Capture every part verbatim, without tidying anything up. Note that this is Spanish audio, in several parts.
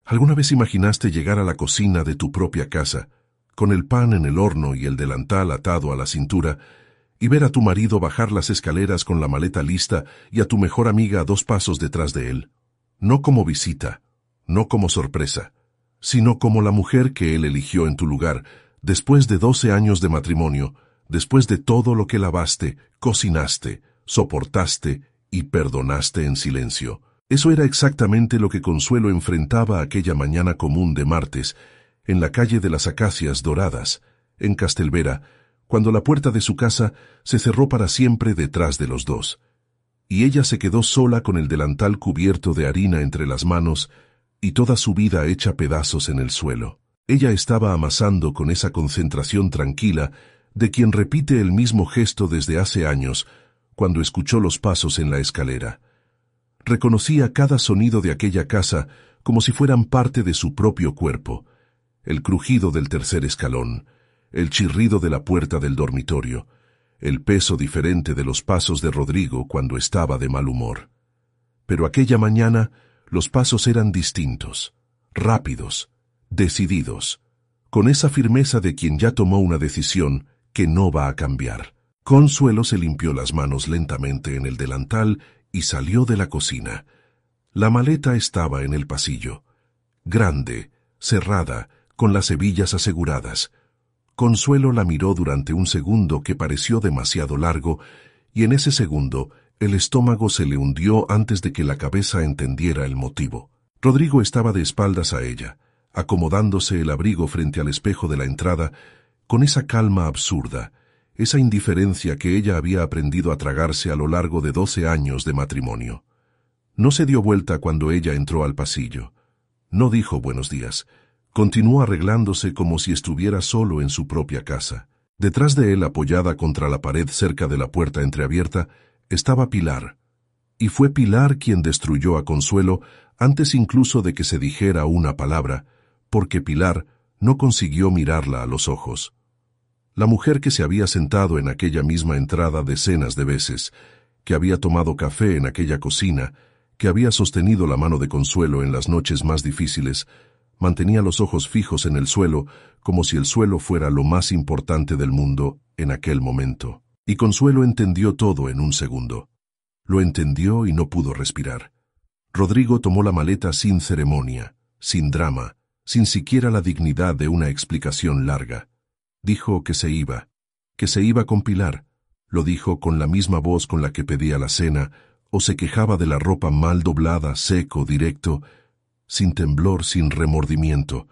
¿Alguna vez imaginaste llegar a la cocina de tu propia casa, con el pan en el horno y el delantal atado a la cintura, y ver a tu marido bajar las escaleras con la maleta lista y a tu mejor amiga a dos pasos detrás de él? No como visita, no como sorpresa, sino como la mujer que él eligió en tu lugar, después de doce años de matrimonio, después de todo lo que lavaste, cocinaste, soportaste y perdonaste en silencio. Eso era exactamente lo que Consuelo enfrentaba aquella mañana común de martes, en la calle de las Acacias Doradas, en Castelvera, cuando la puerta de su casa se cerró para siempre detrás de los dos, y ella se quedó sola con el delantal cubierto de harina entre las manos y toda su vida hecha pedazos en el suelo. Ella estaba amasando con esa concentración tranquila de quien repite el mismo gesto desde hace años, cuando escuchó los pasos en la escalera. Reconocía cada sonido de aquella casa como si fueran parte de su propio cuerpo: el crujido del tercer escalón, el chirrido de la puerta del dormitorio, el peso diferente de los pasos de Rodrigo cuando estaba de mal humor. Pero aquella mañana los pasos eran distintos, rápidos, decididos, con esa firmeza de quien ya tomó una decisión que no va a cambiar. Consuelo se limpió las manos lentamente en el delantal y salió de la cocina. La maleta estaba en el pasillo, grande, cerrada, con las hebillas aseguradas. Consuelo la miró durante un segundo que pareció demasiado largo, y en ese segundo el estómago se le hundió antes de que la cabeza entendiera el motivo. Rodrigo estaba de espaldas a ella, acomodándose el abrigo frente al espejo de la entrada, con esa calma absurda, esa indiferencia que ella había aprendido a tragarse a lo largo de doce años de matrimonio. No se dio vuelta cuando ella entró al pasillo. No dijo buenos días. Continuó arreglándose como si estuviera solo en su propia casa. Detrás de él, apoyada contra la pared cerca de la puerta entreabierta, estaba Pilar. Y fue Pilar quien destruyó a Consuelo antes incluso de que se dijera una palabra, porque Pilar no consiguió mirarla a los ojos. La mujer que se había sentado en aquella misma entrada decenas de veces, que había tomado café en aquella cocina, que había sostenido la mano de Consuelo en las noches más difíciles, mantenía los ojos fijos en el suelo, como si el suelo fuera lo más importante del mundo en aquel momento. Y Consuelo entendió todo en un segundo. Lo entendió y no pudo respirar. Rodrigo tomó la maleta sin ceremonia, sin drama, sin siquiera la dignidad de una explicación larga. Dijo que se iba, que se iba con Pilar. Lo dijo con la misma voz con la que pedía la cena, o se quejaba de la ropa mal doblada, seco, directo, sin temblor, sin remordimiento,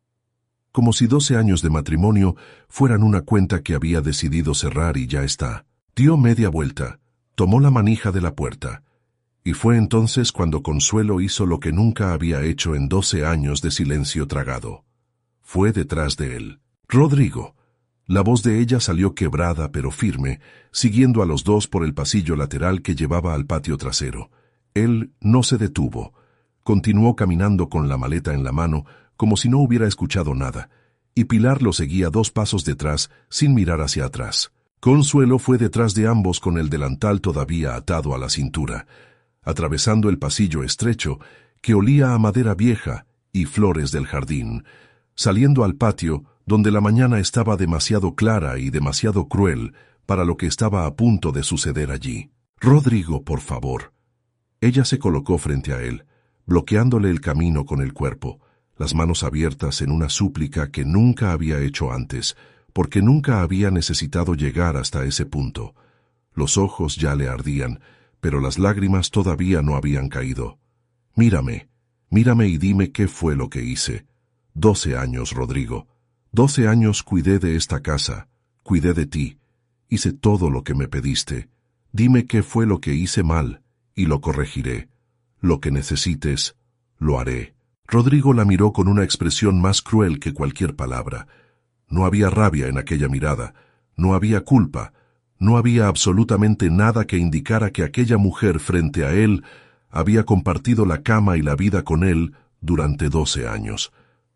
como si doce años de matrimonio fueran una cuenta que había decidido cerrar y ya está. Dio media vuelta, tomó la manija de la puerta, y fue entonces cuando Consuelo hizo lo que nunca había hecho en doce años de silencio tragado. Fue detrás de él. Rodrigo. La voz de ella salió quebrada pero firme, siguiendo a los dos por el pasillo lateral que llevaba al patio trasero. Él no se detuvo. Continuó caminando con la maleta en la mano, como si no hubiera escuchado nada, y Pilar lo seguía dos pasos detrás, sin mirar hacia atrás. Consuelo fue detrás de ambos con el delantal todavía atado a la cintura, atravesando el pasillo estrecho, que olía a madera vieja y flores del jardín, saliendo al patio, donde la mañana estaba demasiado clara y demasiado cruel para lo que estaba a punto de suceder allí. «Rodrigo, por favor». Ella se colocó frente a él, bloqueándole el camino con el cuerpo, las manos abiertas en una súplica que nunca había hecho antes, porque nunca había necesitado llegar hasta ese punto. Los ojos ya le ardían, pero las lágrimas todavía no habían caído. «Mírame, mírame y dime qué fue lo que hice. Doce años, Rodrigo. Doce años cuidé de esta casa, cuidé de ti, hice todo lo que me pediste. Dime qué fue lo que hice mal, y lo corregiré. Lo que necesites, lo haré». Rodrigo la miró con una expresión más cruel que cualquier palabra. No había rabia en aquella mirada, no había culpa, no había absolutamente nada que indicara que aquella mujer frente a él había compartido la cama y la vida con él durante doce años.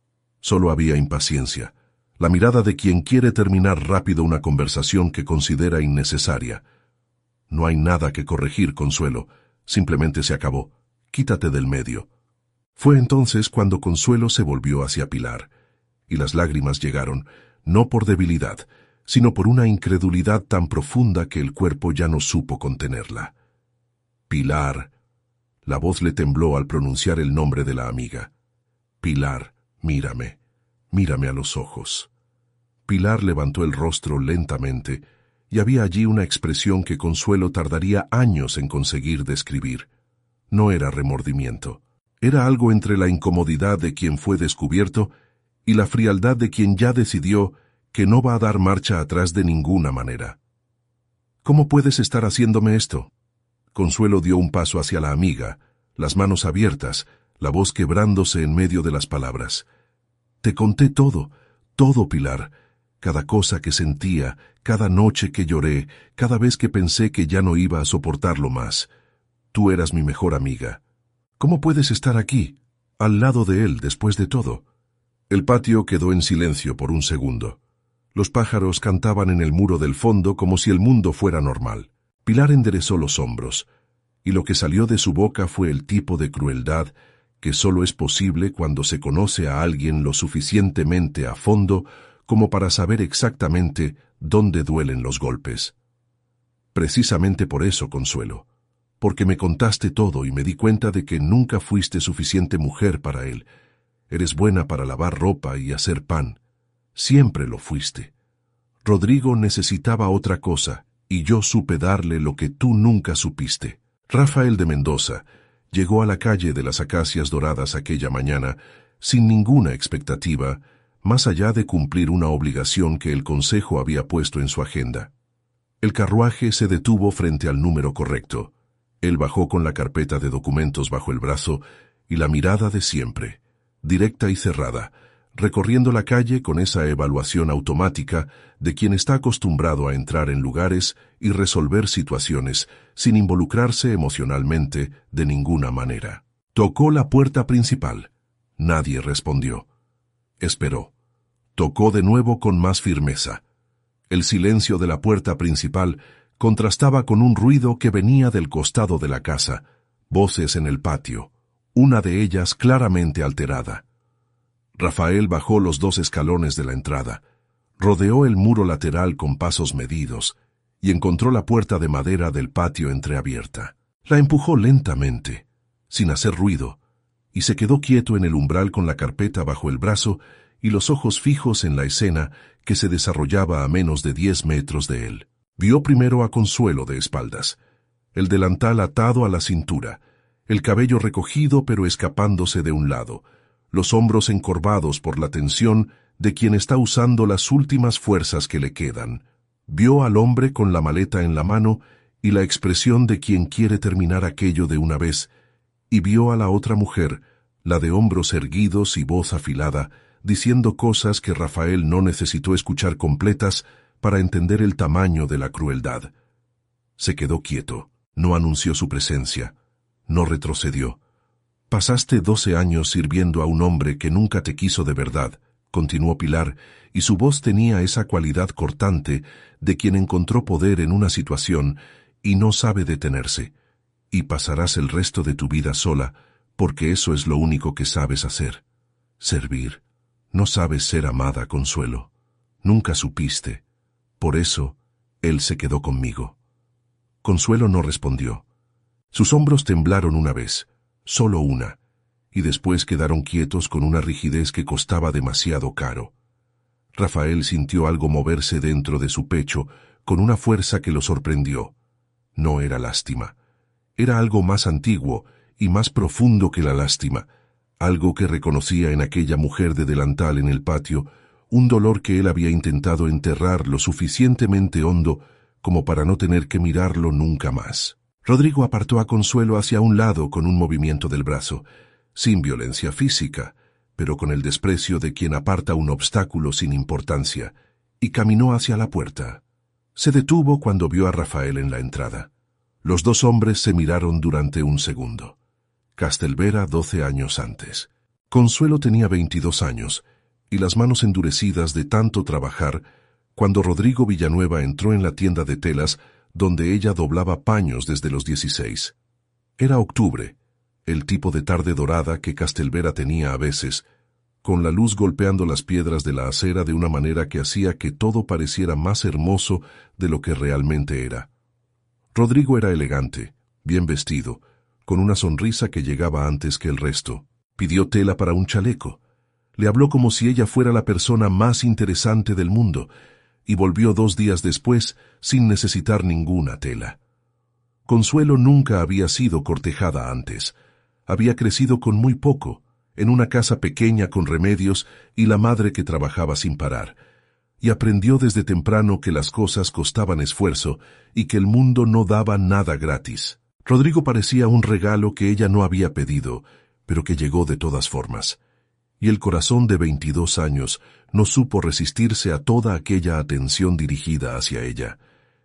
Solo había impaciencia, la mirada de quien quiere terminar rápido una conversación que considera innecesaria. «No hay nada que corregir, Consuelo, simplemente se acabó. Quítate del medio». Fue entonces cuando Consuelo se volvió hacia Pilar, y las lágrimas llegaron, no por debilidad, sino por una incredulidad tan profunda que el cuerpo ya no supo contenerla. Pilar. La voz le tembló al pronunciar el nombre de la amiga. Pilar, mírame, mírame a los ojos. Pilar levantó el rostro lentamente, y había allí una expresión que Consuelo tardaría años en conseguir describir. No era remordimiento. Era algo entre la incomodidad de quien fue descubierto y la frialdad de quien ya decidió que no va a dar marcha atrás de ninguna manera. ¿Cómo puedes estar haciéndome esto? Consuelo dio un paso hacia la amiga, las manos abiertas, la voz quebrándose en medio de las palabras. Te conté todo, todo, Pilar, cada cosa que sentía, cada noche que lloré, cada vez que pensé que ya no iba a soportarlo más. Tú eras mi mejor amiga. ¿Cómo puedes estar aquí, al lado de él, después de todo? El patio quedó en silencio por un segundo. Los pájaros cantaban en el muro del fondo como si el mundo fuera normal. Pilar enderezó los hombros, y lo que salió de su boca fue el tipo de crueldad que solo es posible cuando se conoce a alguien lo suficientemente a fondo como para saber exactamente dónde duelen los golpes. Precisamente por eso, Consuelo, porque me contaste todo y me di cuenta de que nunca fuiste suficiente mujer para él. Eres buena para lavar ropa y hacer pan. Siempre lo fuiste. Rodrigo necesitaba otra cosa, y yo supe darle lo que tú nunca supiste. Rafael de Mendoza llegó a la calle de las Acacias Doradas aquella mañana sin ninguna expectativa, más allá de cumplir una obligación que el consejo había puesto en su agenda. El carruaje se detuvo frente al número correcto. Él bajó con la carpeta de documentos bajo el brazo y la mirada de siempre, directa y cerrada, recorriendo la calle con esa evaluación automática de quien está acostumbrado a entrar en lugares y resolver situaciones sin involucrarse emocionalmente de ninguna manera. Tocó la puerta principal. Nadie respondió. Esperó. Tocó de nuevo con más firmeza. El silencio de la puerta principal contrastaba con un ruido que venía del costado de la casa, voces en el patio, una de ellas claramente alterada. Rafael bajó los dos escalones de la entrada, rodeó el muro lateral con pasos medidos y encontró la puerta de madera del patio entreabierta. La empujó lentamente, sin hacer ruido, y se quedó quieto en el umbral con la carpeta bajo el brazo y los ojos fijos en la escena que se desarrollaba a menos de diez metros de él. Vio primero a Consuelo de espaldas, el delantal atado a la cintura, el cabello recogido pero escapándose de un lado, los hombros encorvados por la tensión de quien está usando las últimas fuerzas que le quedan. Vio al hombre con la maleta en la mano y la expresión de quien quiere terminar aquello de una vez, y vio a la otra mujer, la de hombros erguidos y voz afilada, diciendo cosas que Rafael no necesitó escuchar completas para entender el tamaño de la crueldad. Se quedó quieto, no anunció su presencia, no retrocedió. Pasaste doce años sirviendo a un hombre que nunca te quiso de verdad, continuó Pilar, y su voz tenía esa cualidad cortante de quien encontró poder en una situación y no sabe detenerse, y pasarás el resto de tu vida sola, porque eso es lo único que sabes hacer, servir. No sabes ser amada, Consuelo. Nunca supiste. Por eso, él se quedó conmigo. Consuelo no respondió. Sus hombros temblaron una vez, solo una, y después quedaron quietos con una rigidez que costaba demasiado caro. Rafael sintió algo moverse dentro de su pecho con una fuerza que lo sorprendió. No era lástima. Era algo más antiguo y más profundo que la lástima, algo que reconocía en aquella mujer de delantal en el patio, un dolor que él había intentado enterrar lo suficientemente hondo como para no tener que mirarlo nunca más. Rodrigo apartó a Consuelo hacia un lado con un movimiento del brazo, sin violencia física, pero con el desprecio de quien aparta un obstáculo sin importancia, y caminó hacia la puerta. Se detuvo cuando vio a Rafael en la entrada. Los dos hombres se miraron durante un segundo. Castelvera doce años antes. Consuelo tenía veintidós años, y las manos endurecidas de tanto trabajar, cuando Rodrigo Villanueva entró en la tienda de telas donde ella doblaba paños desde los dieciséis. Era octubre. el tipo de tarde dorada que Castelvera tenía a veces, con la luz golpeando las piedras de la acera de una manera que hacía que todo pareciera más hermoso de lo que realmente era. Rodrigo era elegante, bien vestido, con una sonrisa que llegaba antes que el resto. Pidió tela para un chaleco. Le habló como si ella fuera la persona más interesante del mundo, y volvió dos días después sin necesitar ninguna tela. Consuelo nunca había sido cortejada antes. Había crecido con muy poco, en una casa pequeña con remedios y la madre que trabajaba sin parar, y aprendió desde temprano que las cosas costaban esfuerzo y que el mundo no daba nada gratis. Rodrigo parecía un regalo que ella no había pedido, pero que llegó de todas formas. Y el corazón de veintidós años no supo resistirse a toda aquella atención dirigida hacia ella.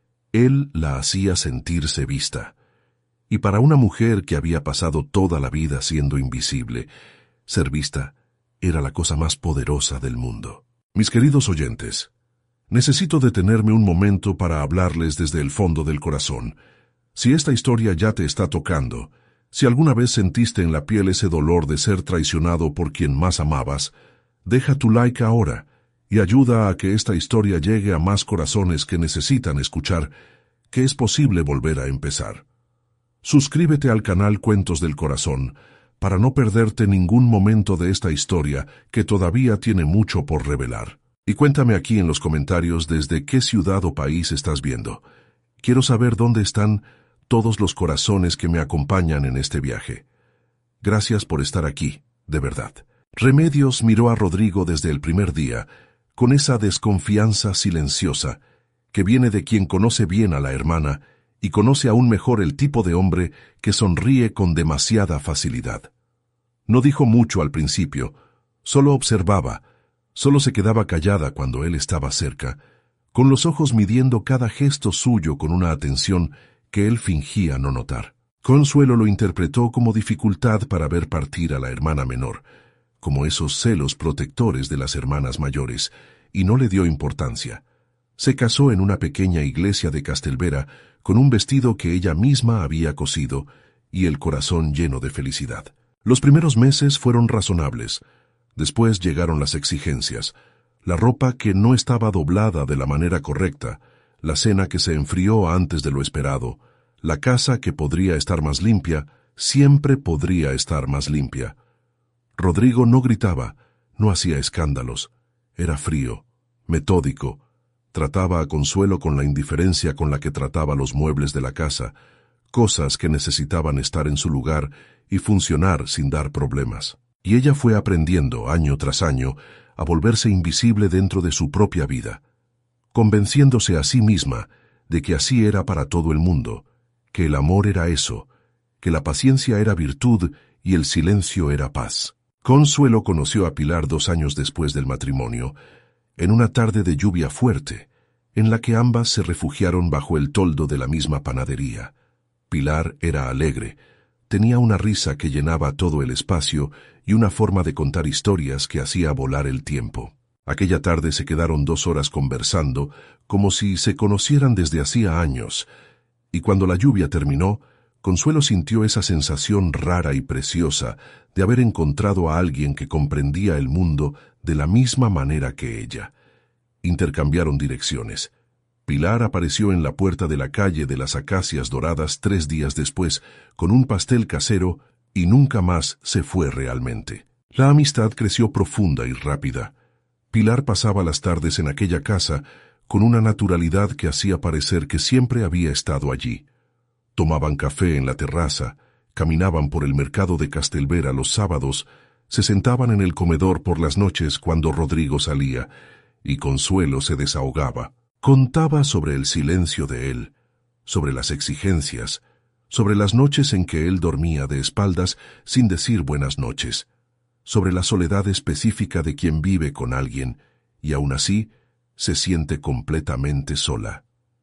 Él la hacía sentirse vista. Y para una mujer que había pasado toda la vida siendo invisible, ser vista era la cosa más poderosa del mundo. Mis queridos oyentes, necesito detenerme un momento para hablarles desde el fondo del corazón. Si esta historia ya te está tocando, si alguna vez sentiste en la piel ese dolor de ser traicionado por quien más amabas, deja tu like ahora y ayuda a que esta historia llegue a más corazones que necesitan escuchar que es posible volver a empezar. Suscríbete al canal Cuentos del Corazón para no perderte ningún momento de esta historia que todavía tiene mucho por revelar. Y cuéntame aquí en los comentarios desde qué ciudad o país estás viendo. Quiero saber dónde están todos los corazones que me acompañan en este viaje. Gracias por estar aquí, de verdad. Remedios miró a Rodrigo desde el primer día, con esa desconfianza silenciosa que viene de quien conoce bien a la hermana y conoce aún mejor el tipo de hombre que sonríe con demasiada facilidad. No dijo mucho al principio, solo observaba, solo se quedaba callada cuando él estaba cerca, con los ojos midiendo cada gesto suyo con una atención que él fingía no notar. Consuelo lo interpretó como dificultad para ver partir a la hermana menor, como esos celos protectores de las hermanas mayores, y no le dio importancia. Se casó en una pequeña iglesia de Castelvera con un vestido que ella misma había cosido y el corazón lleno de felicidad. Los primeros meses fueron razonables. Después llegaron las exigencias, la ropa que no estaba doblada de la manera correcta, la cena que se enfrió antes de lo esperado, la casa que podría estar más limpia, siempre podría estar más limpia. Rodrigo no gritaba, no hacía escándalos, era frío, metódico, trataba a Consuelo con la indiferencia con la que trataba los muebles de la casa, cosas que necesitaban estar en su lugar y funcionar sin dar problemas. Y ella fue aprendiendo, año tras año, a volverse invisible dentro de su propia vida, convenciéndose a sí misma de que así era para todo el mundo, que el amor era eso, que la paciencia era virtud y el silencio era paz. Consuelo conoció a Pilar dos años después del matrimonio, en una tarde de lluvia fuerte, en la que ambas se refugiaron bajo el toldo de la misma panadería. Pilar era alegre, tenía una risa que llenaba todo el espacio y una forma de contar historias que hacía volar el tiempo. Aquella tarde se quedaron dos horas conversando, como si se conocieran desde hacía años, y cuando la lluvia terminó, Consuelo sintió esa sensación rara y preciosa de haber encontrado a alguien que comprendía el mundo de la misma manera que ella. Intercambiaron direcciones. Pilar apareció en la puerta de la calle de las Acacias Doradas tres días después, con un pastel casero, y nunca más se fue realmente. La amistad creció profunda y rápida. Pilar pasaba las tardes en aquella casa con una naturalidad que hacía parecer que siempre había estado allí. Tomaban café en la terraza, caminaban por el mercado de Castelvera los sábados, se sentaban en el comedor por las noches cuando Rodrigo salía, y Consuelo se desahogaba. Contaba sobre el silencio de él, sobre las exigencias, sobre las noches en que él dormía de espaldas sin decir buenas noches, sobre la soledad específica de quien vive con alguien, y aún así se siente completamente sola.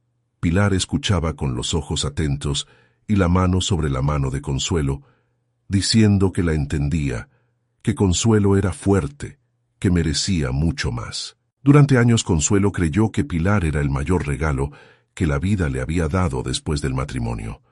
Pilar escuchaba con los ojos atentos y la mano sobre la mano de Consuelo, diciendo que la entendía, que Consuelo era fuerte, que merecía mucho más. Durante años Consuelo creyó que Pilar era el mayor regalo que la vida le había dado después del matrimonio.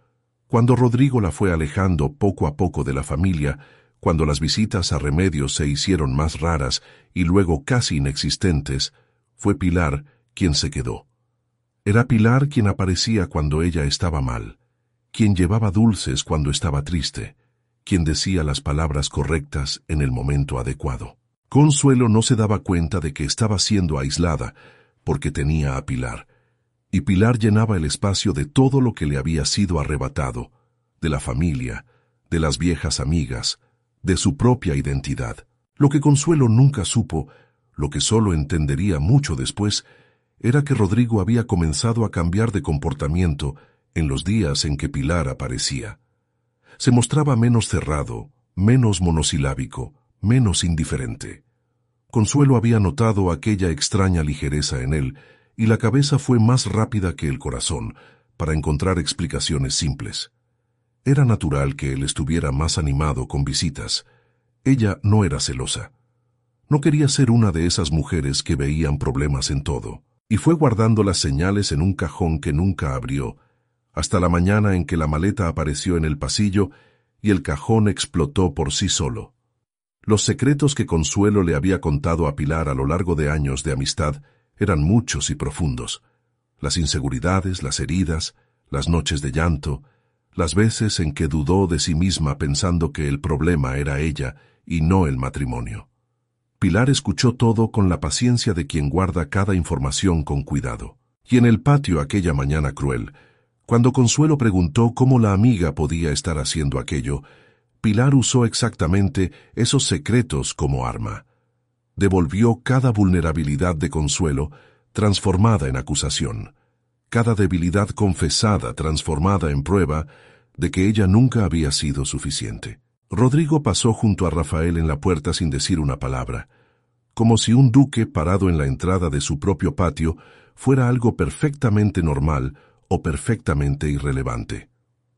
Cuando Rodrigo la fue alejando poco a poco de la familia, cuando las visitas a Remedios se hicieron más raras y luego casi inexistentes, fue Pilar quien se quedó. Era Pilar quien aparecía cuando ella estaba mal, quien llevaba dulces cuando estaba triste, quien decía las palabras correctas en el momento adecuado. Consuelo no se daba cuenta de que estaba siendo aislada porque tenía a Pilar, y Pilar llenaba el espacio de todo lo que le había sido arrebatado, de la familia, de las viejas amigas, de su propia identidad. Lo que Consuelo nunca supo, lo que solo entendería mucho después, era que Rodrigo había comenzado a cambiar de comportamiento en los días en que Pilar aparecía. Se mostraba menos cerrado, menos monosilábico, menos indiferente. Consuelo había notado aquella extraña ligereza en él, y la cabeza fue más rápida que el corazón para encontrar explicaciones simples. Era natural que él estuviera más animado con visitas. Ella no era celosa. No quería ser una de esas mujeres que veían problemas en todo, y fue guardando las señales en un cajón que nunca abrió, hasta la mañana en que la maleta apareció en el pasillo y el cajón explotó por sí solo. Los secretos que Consuelo le había contado a Pilar a lo largo de años de amistad eran muchos y profundos. Las inseguridades, las heridas, las noches de llanto, las veces en que dudó de sí misma pensando que el problema era ella y no el matrimonio. Pilar escuchó todo con la paciencia de quien guarda cada información con cuidado. Y en el patio aquella mañana cruel, cuando Consuelo preguntó cómo la amiga podía estar haciendo aquello, Pilar usó exactamente esos secretos como arma. Devolvió cada vulnerabilidad de Consuelo, transformada en acusación, cada debilidad confesada, transformada en prueba de que ella nunca había sido suficiente. Rodrigo pasó junto a Rafael en la puerta sin decir una palabra, como si un duque parado en la entrada de su propio patio fuera algo perfectamente normal o perfectamente irrelevante.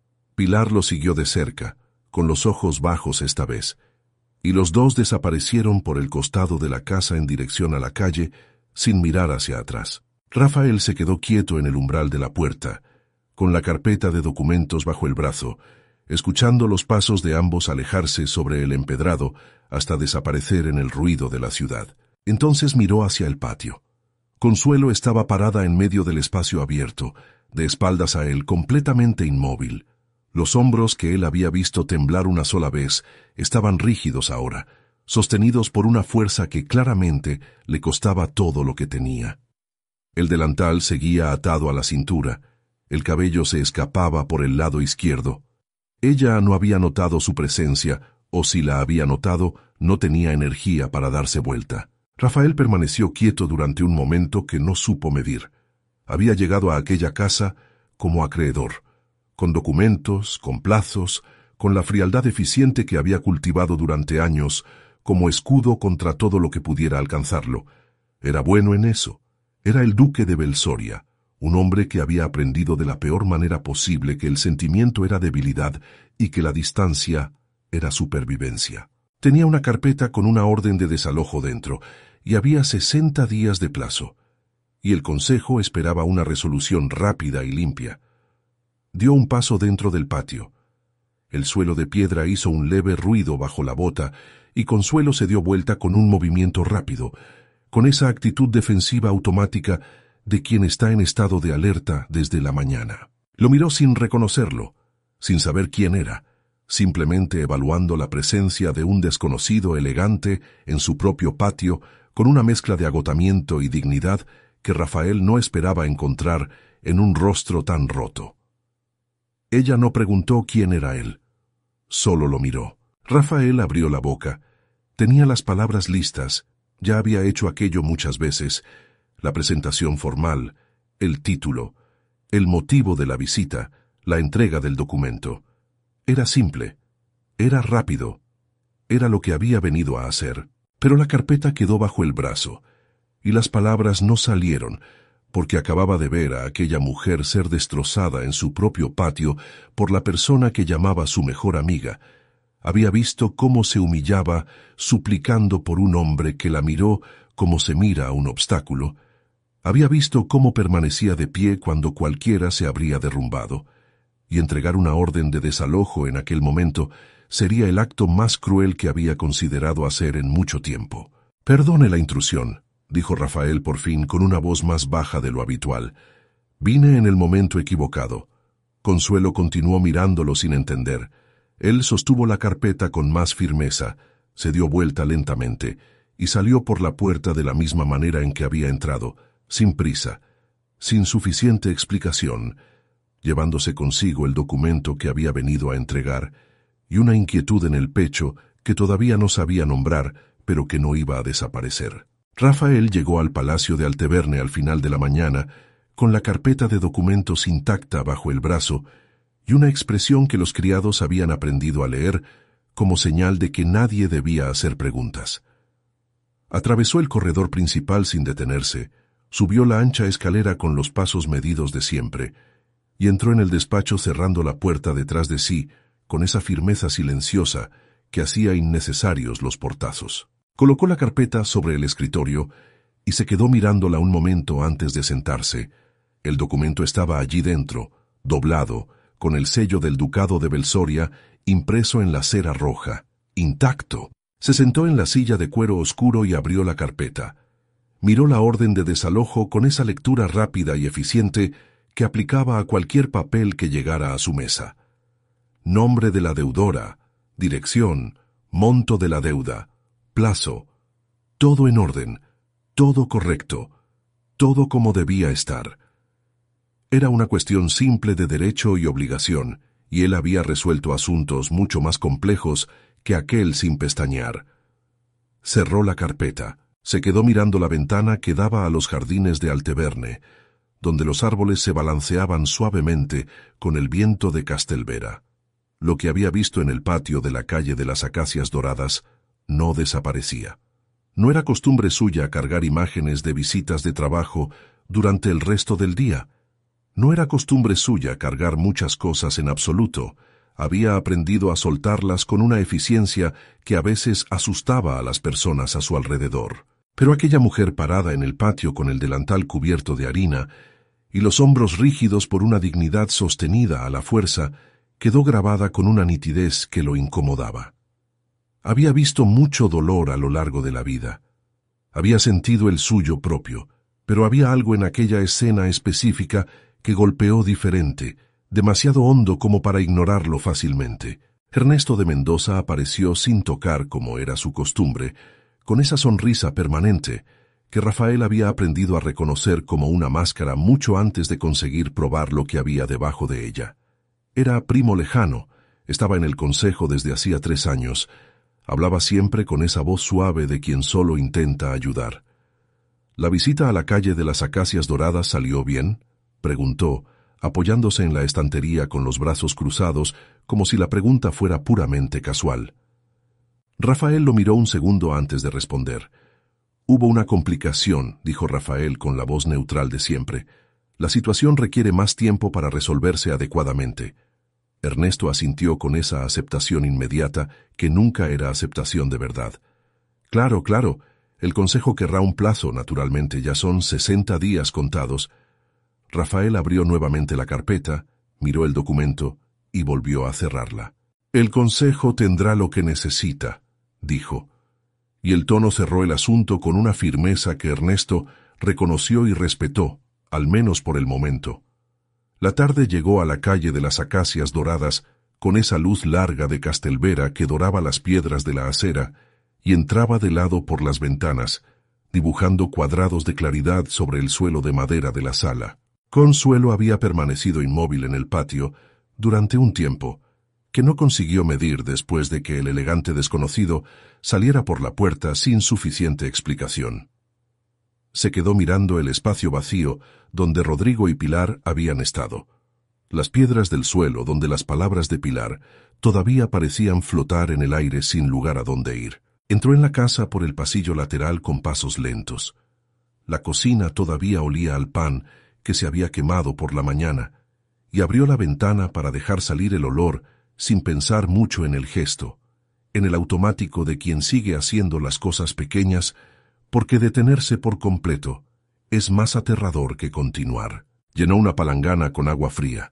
Pilar lo siguió de cerca, con los ojos bajos esta vez, y los dos desaparecieron por el costado de la casa en dirección a la calle, sin mirar hacia atrás. Rafael se quedó quieto en el umbral de la puerta, con la carpeta de documentos bajo el brazo, escuchando los pasos de ambos alejarse sobre el empedrado hasta desaparecer en el ruido de la ciudad. Entonces miró hacia el patio. Consuelo estaba parada en medio del espacio abierto, de espaldas a él, completamente inmóvil. Los hombros que él había visto temblar una sola vez estaban rígidos ahora, sostenidos por una fuerza que claramente le costaba todo lo que tenía. El delantal seguía atado a la cintura, el cabello se escapaba por el lado izquierdo. Ella no había notado su presencia, o si la había notado, no tenía energía para darse vuelta. Rafael permaneció quieto durante un momento que no supo medir. Había llegado a aquella casa como acreedor, con documentos, con plazos, con la frialdad eficiente que había cultivado durante años, como escudo contra todo lo que pudiera alcanzarlo. Era bueno en eso. Era el duque de Belsoria, un hombre que había aprendido de la peor manera posible que el sentimiento era debilidad y que la distancia era supervivencia. Tenía una carpeta con una orden de desalojo dentro, y había sesenta días de plazo, y el consejo esperaba una resolución rápida y limpia. Dio un paso dentro del patio. El suelo de piedra hizo un leve ruido bajo la bota, y Consuelo se dio vuelta con un movimiento rápido, con esa actitud defensiva automática de quien está en estado de alerta desde la mañana. Lo miró sin reconocerlo, sin saber quién era, simplemente evaluando la presencia de un desconocido elegante en su propio patio, con una mezcla de agotamiento y dignidad que Rafael no esperaba encontrar en un rostro tan roto. Ella no preguntó quién era él, solo lo miró. Rafael abrió la boca. Tenía las palabras listas, ya había hecho aquello muchas veces, la presentación formal, el título, el motivo de la visita, la entrega del documento. Era simple, era rápido, era lo que había venido a hacer. Pero la carpeta quedó bajo el brazo, y las palabras no salieron, porque acababa de ver a aquella mujer ser destrozada en su propio patio por la persona que llamaba su mejor amiga. Había visto cómo se humillaba suplicando por un hombre que la miró como se mira a un obstáculo. Había visto cómo permanecía de pie cuando cualquiera se habría derrumbado. y entregar una orden de desalojo en aquel momento sería el acto más cruel que había considerado hacer en mucho tiempo. «Perdone la intrusión», dijo Rafael por fin con una voz más baja de lo habitual. «Vine en el momento equivocado». Consuelo continuó mirándolo sin entender. Él sostuvo la carpeta con más firmeza, se dio vuelta lentamente y salió por la puerta de la misma manera en que había entrado, sin prisa, sin suficiente explicación, llevándose consigo el documento que había venido a entregar y una inquietud en el pecho que todavía no sabía nombrar, pero que no iba a desaparecer. Rafael llegó al Palacio de Alteverne al final de la mañana, con la carpeta de documentos intacta bajo el brazo y una expresión que los criados habían aprendido a leer como señal de que nadie debía hacer preguntas. Atravesó el corredor principal sin detenerse, subió la ancha escalera con los pasos medidos de siempre y entró en el despacho cerrando la puerta detrás de sí con esa firmeza silenciosa que hacía innecesarios los portazos. Colocó la carpeta sobre el escritorio y se quedó mirándola un momento antes de sentarse. El documento estaba allí dentro, doblado, con el sello del Ducado de Belsoria impreso en la cera roja, intacto. Se sentó en la silla de cuero oscuro y abrió la carpeta. Miró la orden de desalojo con esa lectura rápida y eficiente que aplicaba a cualquier papel que llegara a su mesa. Nombre de la deudora, dirección, monto de la deuda, plazo, todo en orden, todo correcto, todo como debía estar. Era una cuestión simple de derecho y obligación, y él había resuelto asuntos mucho más complejos que aquel sin pestañear. Cerró la carpeta, se quedó mirando la ventana que daba a los jardines de Alteverne, donde los árboles se balanceaban suavemente con el viento de Castelvera. Lo que había visto en el patio de la calle de las Acacias Doradas no desaparecía. No era costumbre suya cargar imágenes de visitas de trabajo durante el resto del día. No era costumbre suya cargar muchas cosas en absoluto. Había aprendido a soltarlas con una eficiencia que a veces asustaba a las personas a su alrededor. Pero aquella mujer parada en el patio con el delantal cubierto de harina y los hombros rígidos por una dignidad sostenida a la fuerza, quedó grabada con una nitidez que lo incomodaba. Había visto mucho dolor a lo largo de la vida. Había sentido el suyo propio, pero había algo en aquella escena específica que golpeó diferente, demasiado hondo como para ignorarlo fácilmente. Ernesto de Mendoza apareció sin tocar como era su costumbre, con esa sonrisa permanente que Rafael había aprendido a reconocer como una máscara mucho antes de conseguir probar lo que había debajo de ella. Era primo lejano, estaba en el consejo desde hacía tres años, hablaba siempre con esa voz suave de quien solo intenta ayudar. ¿La visita a la calle de las Acacias Doradas salió bien?, preguntó, apoyándose en la estantería con los brazos cruzados, como si la pregunta fuera puramente casual. Rafael lo miró un segundo antes de responder. Hubo una complicación, dijo Rafael con la voz neutral de siempre. La situación requiere más tiempo para resolverse adecuadamente. Ernesto asintió con esa aceptación inmediata que nunca era aceptación de verdad. Claro, claro, el consejo querrá un plazo, naturalmente, ya son sesenta días contados. Rafael abrió nuevamente la carpeta, miró el documento y volvió a cerrarla. El consejo tendrá lo que necesita, dijo, y el tono cerró el asunto con una firmeza que Ernesto reconoció y respetó, al menos por el momento. La tarde llegó a la calle de las Acacias Doradas con esa luz larga de Castelvera que doraba las piedras de la acera y entraba de lado por las ventanas, dibujando cuadrados de claridad sobre el suelo de madera de la sala. Consuelo había permanecido inmóvil en el patio durante un tiempo, que no consiguió medir después de que el elegante desconocido saliera por la puerta sin suficiente explicación. Se quedó mirando el espacio vacío donde Rodrigo y Pilar habían estado. Las piedras del suelo donde las palabras de Pilar todavía parecían flotar en el aire sin lugar a dónde ir. Entró en la casa por el pasillo lateral con pasos lentos. La cocina todavía olía al pan que se había quemado por la mañana, y abrió la ventana para dejar salir el olor sin pensar mucho en el gesto, en el automático de quien sigue haciendo las cosas pequeñas, porque detenerse por completo es más aterrador que continuar. Llenó una palangana con agua fría.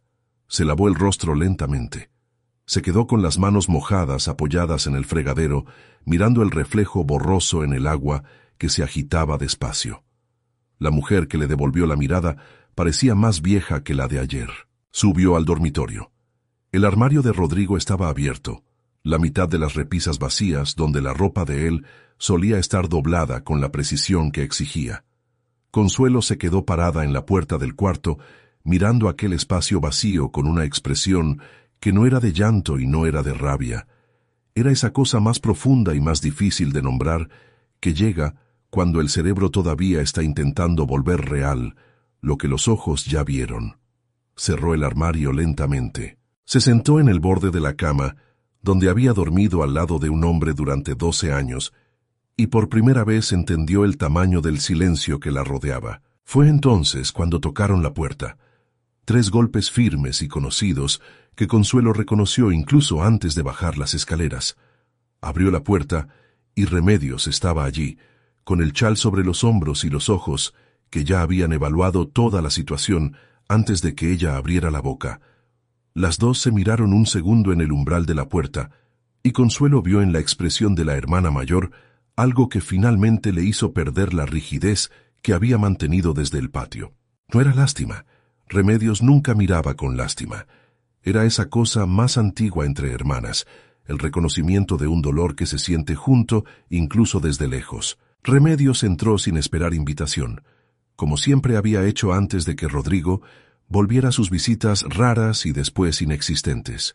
Se lavó el rostro lentamente. Se quedó con las manos mojadas apoyadas en el fregadero, mirando el reflejo borroso en el agua que se agitaba despacio. La mujer que le devolvió la mirada parecía más vieja que la de ayer. Subió al dormitorio. El armario de Rodrigo estaba abierto, la mitad de las repisas vacías donde la ropa de él solía estar doblada con la precisión que exigía. Consuelo se quedó parada en la puerta del cuarto, mirando aquel espacio vacío con una expresión que no era de llanto y no era de rabia. Era esa cosa más profunda y más difícil de nombrar que llega cuando el cerebro todavía está intentando volver real lo que los ojos ya vieron. Cerró el armario lentamente. Se sentó en el borde de la cama, donde había dormido al lado de un hombre durante doce años, y por primera vez entendió el tamaño del silencio que la rodeaba. Fue entonces cuando tocaron la puerta. Tres golpes firmes y conocidos que Consuelo reconoció incluso antes de bajar las escaleras. Abrió la puerta y Remedios estaba allí, con el chal sobre los hombros y los ojos, que ya habían evaluado toda la situación antes de que ella abriera la boca. Las dos se miraron un segundo en el umbral de la puerta, y Consuelo vio en la expresión de la hermana mayor algo que finalmente le hizo perder la rigidez que había mantenido desde el patio. No era lástima. Remedios nunca miraba con lástima. Era esa cosa más antigua entre hermanas, el reconocimiento de un dolor que se siente junto, incluso desde lejos. Remedios entró sin esperar invitación, como siempre había hecho antes de que Rodrigo volviera a sus visitas raras y después inexistentes.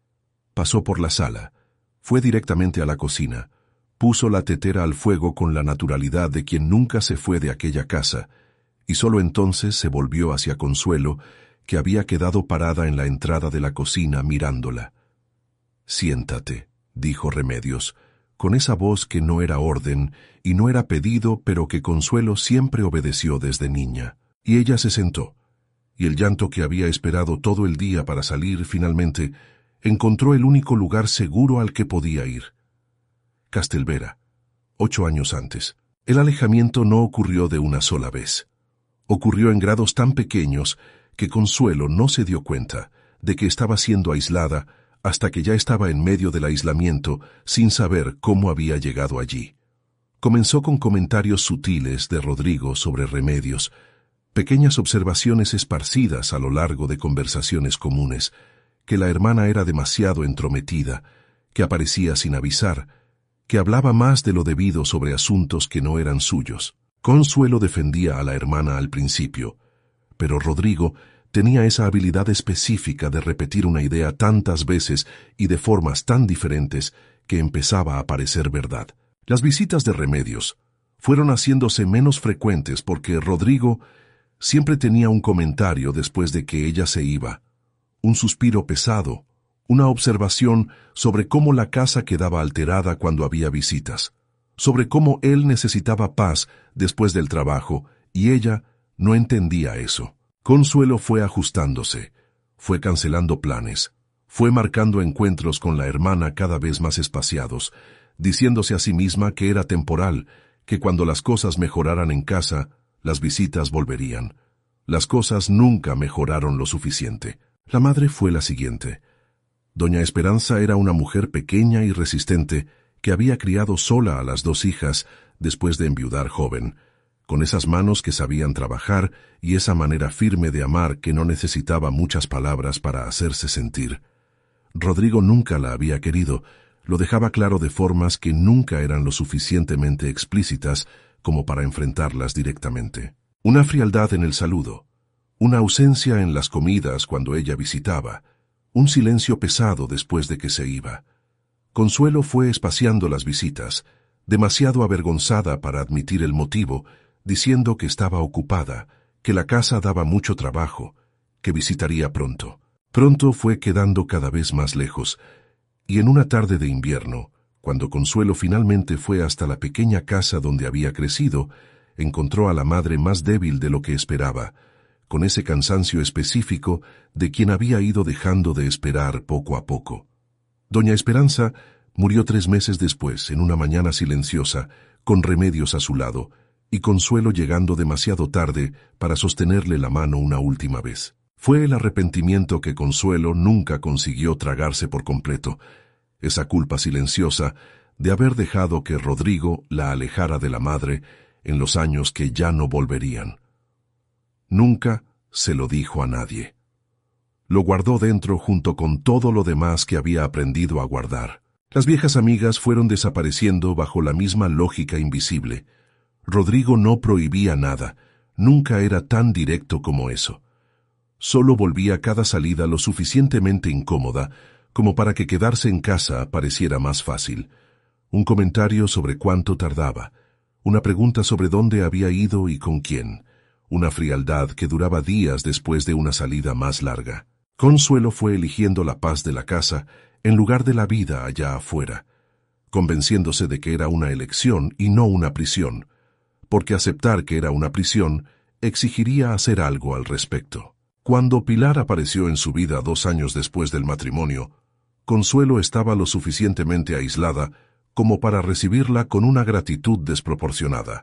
Pasó por la sala, fue directamente a la cocina, puso la tetera al fuego con la naturalidad de quien nunca se fue de aquella casa, y solo entonces se volvió hacia Consuelo, que había quedado parada en la entrada de la cocina mirándola. «Siéntate», dijo Remedios, con esa voz que no era orden y no era pedido, pero que Consuelo siempre obedeció desde niña. Y ella se sentó, y el llanto que había esperado todo el día para salir finalmente encontró el único lugar seguro al que podía ir. Castelvera, ocho años antes. El alejamiento no ocurrió de una sola vez. Ocurrió en grados tan pequeños que Consuelo no se dio cuenta de que estaba siendo aislada hasta que ya estaba en medio del aislamiento sin saber cómo había llegado allí. Comenzó con comentarios sutiles de Rodrigo sobre Remedios, pequeñas observaciones esparcidas a lo largo de conversaciones comunes, que la hermana era demasiado entrometida, que aparecía sin avisar, que hablaba más de lo debido sobre asuntos que no eran suyos. Consuelo defendía a la hermana al principio, pero Rodrigo tenía esa habilidad específica de repetir una idea tantas veces y de formas tan diferentes que empezaba a parecer verdad. Las visitas de Remedios fueron haciéndose menos frecuentes porque Rodrigo siempre tenía un comentario después de que ella se iba, un suspiro pesado, una observación sobre cómo la casa quedaba alterada cuando había visitas, sobre cómo él necesitaba paz después del trabajo y ella no entendía eso. Consuelo fue ajustándose, fue cancelando planes, fue marcando encuentros con la hermana cada vez más espaciados, diciéndose a sí misma que era temporal, que cuando las cosas mejoraran en casa, las visitas volverían. Las cosas nunca mejoraron lo suficiente. La madre fue la siguiente. Doña Esperanza era una mujer pequeña y resistente que había criado sola a las dos hijas después de enviudar joven, con esas manos que sabían trabajar y esa manera firme de amar que no necesitaba muchas palabras para hacerse sentir. Rodrigo nunca la había querido, lo dejaba claro de formas que nunca eran lo suficientemente explícitas como para enfrentarlas directamente. Una frialdad en el saludo, una ausencia en las comidas cuando ella visitaba, un silencio pesado después de que se iba. Consuelo fue espaciando las visitas, demasiado avergonzada para admitir el motivo, diciendo que estaba ocupada, que la casa daba mucho trabajo, que visitaría pronto. Pronto fue quedando cada vez más lejos, y en una tarde de invierno, cuando Consuelo finalmente fue hasta la pequeña casa donde había crecido, encontró a la madre más débil de lo que esperaba, con ese cansancio específico de quien había ido dejando de esperar poco a poco. Doña Esperanza murió tres meses después, en una mañana silenciosa, con Remedios a su lado, y Consuelo llegando demasiado tarde para sostenerle la mano una última vez. Fue el arrepentimiento que Consuelo nunca consiguió tragarse por completo, esa culpa silenciosa de haber dejado que Rodrigo la alejara de la madre en los años que ya no volverían. Nunca se lo dijo a nadie. Lo guardó dentro junto con todo lo demás que había aprendido a guardar. Las viejas amigas fueron desapareciendo bajo la misma lógica invisible. Rodrigo no prohibía nada, nunca era tan directo como eso. Solo volvía cada salida lo suficientemente incómoda como para que quedarse en casa pareciera más fácil. Un comentario sobre cuánto tardaba, una pregunta sobre dónde había ido y con quién, una frialdad que duraba días después de una salida más larga. Consuelo fue eligiendo la paz de la casa en lugar de la vida allá afuera, convenciéndose de que era una elección y no una prisión, porque aceptar que era una prisión exigiría hacer algo al respecto. Cuando Pilar apareció en su vida dos años después del matrimonio, Consuelo estaba lo suficientemente aislada como para recibirla con una gratitud desproporcionada.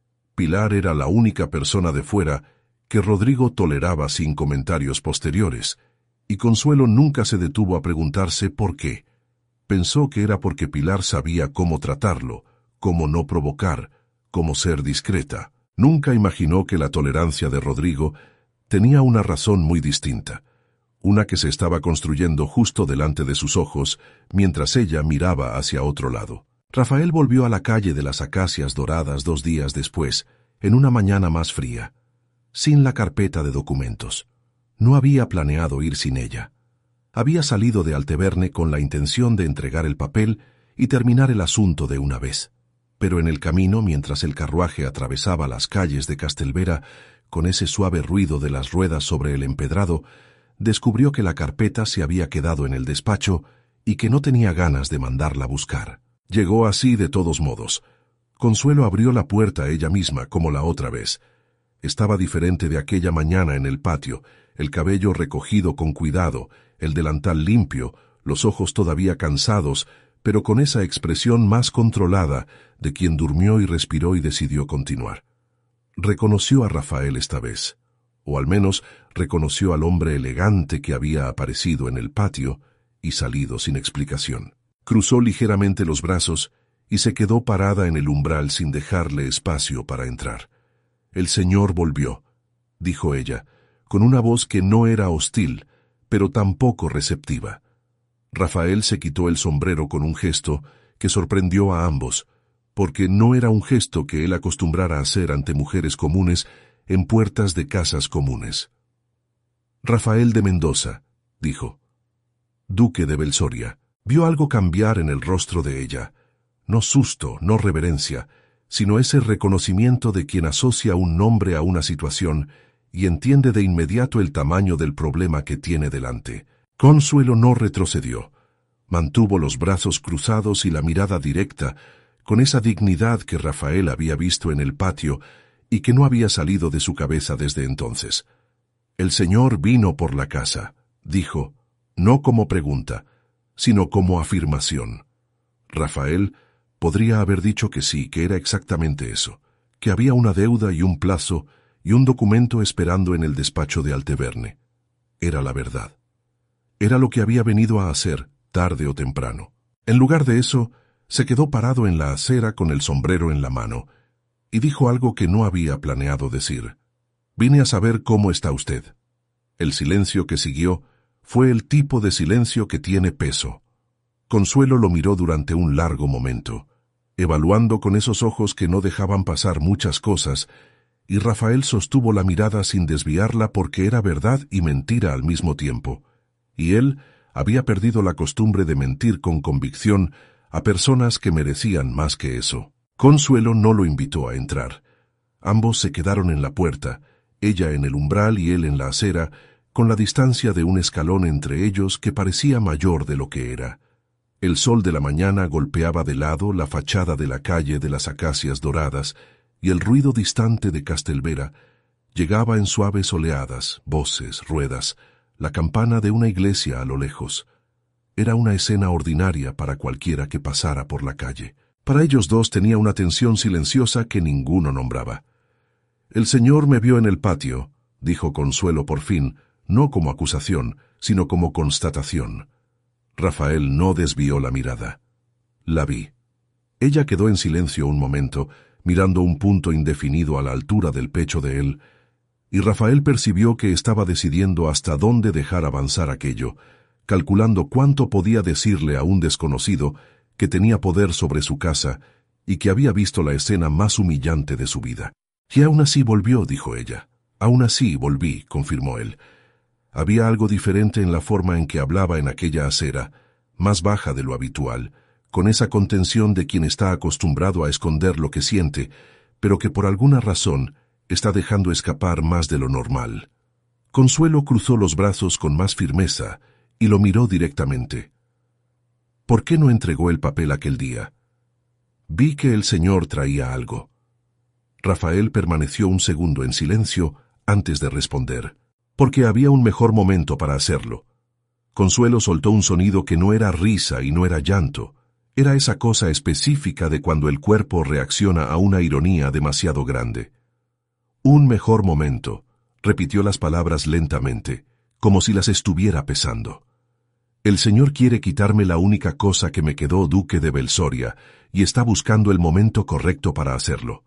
Pilar era la única persona de fuera que Rodrigo toleraba sin comentarios posteriores, y Consuelo nunca se detuvo a preguntarse por qué. Pensó que era porque Pilar sabía cómo tratarlo, cómo no provocar, cómo ser discreta. Nunca imaginó que la tolerancia de Rodrigo tenía una razón muy distinta, una que se estaba construyendo justo delante de sus ojos mientras ella miraba hacia otro lado. Rafael volvió a la calle de las acacias doradas dos días después, en una mañana más fría, sin la carpeta de documentos. No había planeado ir sin ella. Había salido de Alteverne con la intención de entregar el papel y terminar el asunto de una vez. Pero en el camino, mientras el carruaje atravesaba las calles de Castelvera, con ese suave ruido de las ruedas sobre el empedrado, descubrió que la carpeta se había quedado en el despacho y que no tenía ganas de mandarla a buscar. Llegó así de todos modos. Consuelo abrió la puerta ella misma, como la otra vez. Estaba diferente de aquella mañana en el patio, el cabello recogido con cuidado, el delantal limpio, los ojos todavía cansados, pero con esa expresión más controlada de quien durmió y respiró y decidió continuar. Reconoció a Rafael esta vez, o al menos reconoció al hombre elegante que había aparecido en el patio y salido sin explicación. Cruzó ligeramente los brazos y se quedó parada en el umbral sin dejarle espacio para entrar. «El señor volvió», dijo ella, con una voz que no era hostil, pero tampoco receptiva. Rafael se quitó el sombrero con un gesto que sorprendió a ambos, porque no era un gesto que él acostumbrara a hacer ante mujeres comunes en puertas de casas comunes. «Rafael de Mendoza», dijo. «Duque de Belsoria». Vio algo cambiar en el rostro de ella. No susto, no reverencia, sino ese reconocimiento de quien asocia un nombre a una situación y entiende de inmediato el tamaño del problema que tiene delante. Consuelo no retrocedió. Mantuvo los brazos cruzados y la mirada directa, con esa dignidad que Rafael había visto en el patio y que no había salido de su cabeza desde entonces. «El señor vino por la casa», dijo, no como pregunta, sino como afirmación. Rafael podría haber dicho que sí, que era exactamente eso, que había una deuda y un plazo y un documento esperando en el despacho de Alteverne. Era la verdad. Era lo que había venido a hacer, tarde o temprano. En lugar de eso, se quedó parado en la acera con el sombrero en la mano y dijo algo que no había planeado decir. «Vine a saber cómo está usted». El silencio que siguió fue el tipo de silencio que tiene peso. Consuelo lo miró durante un largo momento, evaluando con esos ojos que no dejaban pasar muchas cosas, y Rafael sostuvo la mirada sin desviarla porque era verdad y mentira al mismo tiempo, y él había perdido la costumbre de mentir con convicción a personas que merecían más que eso. Consuelo no lo invitó a entrar. Ambos se quedaron en la puerta, ella en el umbral y él en la acera, con la distancia de un escalón entre ellos que parecía mayor de lo que era. El sol de la mañana golpeaba de lado la fachada de la calle de las acacias doradas y el ruido distante de Castelvera llegaba en suaves oleadas, voces, ruedas, la campana de una iglesia a lo lejos. Era una escena ordinaria para cualquiera que pasara por la calle. Para ellos dos tenía una tensión silenciosa que ninguno nombraba. «El señor me vio en el patio», dijo Consuelo por fin, no como acusación, sino como constatación. Rafael no desvió la mirada. La vi. Ella quedó en silencio un momento, mirando un punto indefinido a la altura del pecho de él, y Rafael percibió que estaba decidiendo hasta dónde dejar avanzar aquello, calculando cuánto podía decirle a un desconocido que tenía poder sobre su casa y que había visto la escena más humillante de su vida. Y aún así volvió, dijo ella. Aún así volví, confirmó él. Había algo diferente en la forma en que hablaba en aquella acera, más baja de lo habitual, con esa contención de quien está acostumbrado a esconder lo que siente, pero que por alguna razón está dejando escapar más de lo normal. Consuelo cruzó los brazos con más firmeza y lo miró directamente. ¿Por qué no entregó el papel aquel día? Vi que el señor traía algo. Rafael permaneció un segundo en silencio antes de responder. Porque había un mejor momento para hacerlo. Consuelo soltó un sonido que no era risa y no era llanto. Era esa cosa específica de cuando el cuerpo reacciona a una ironía demasiado grande. Un mejor momento, repitió las palabras lentamente, como si las estuviera pesando. El señor quiere quitarme la única cosa que me quedó duque de Belsoria, y está buscando el momento correcto para hacerlo.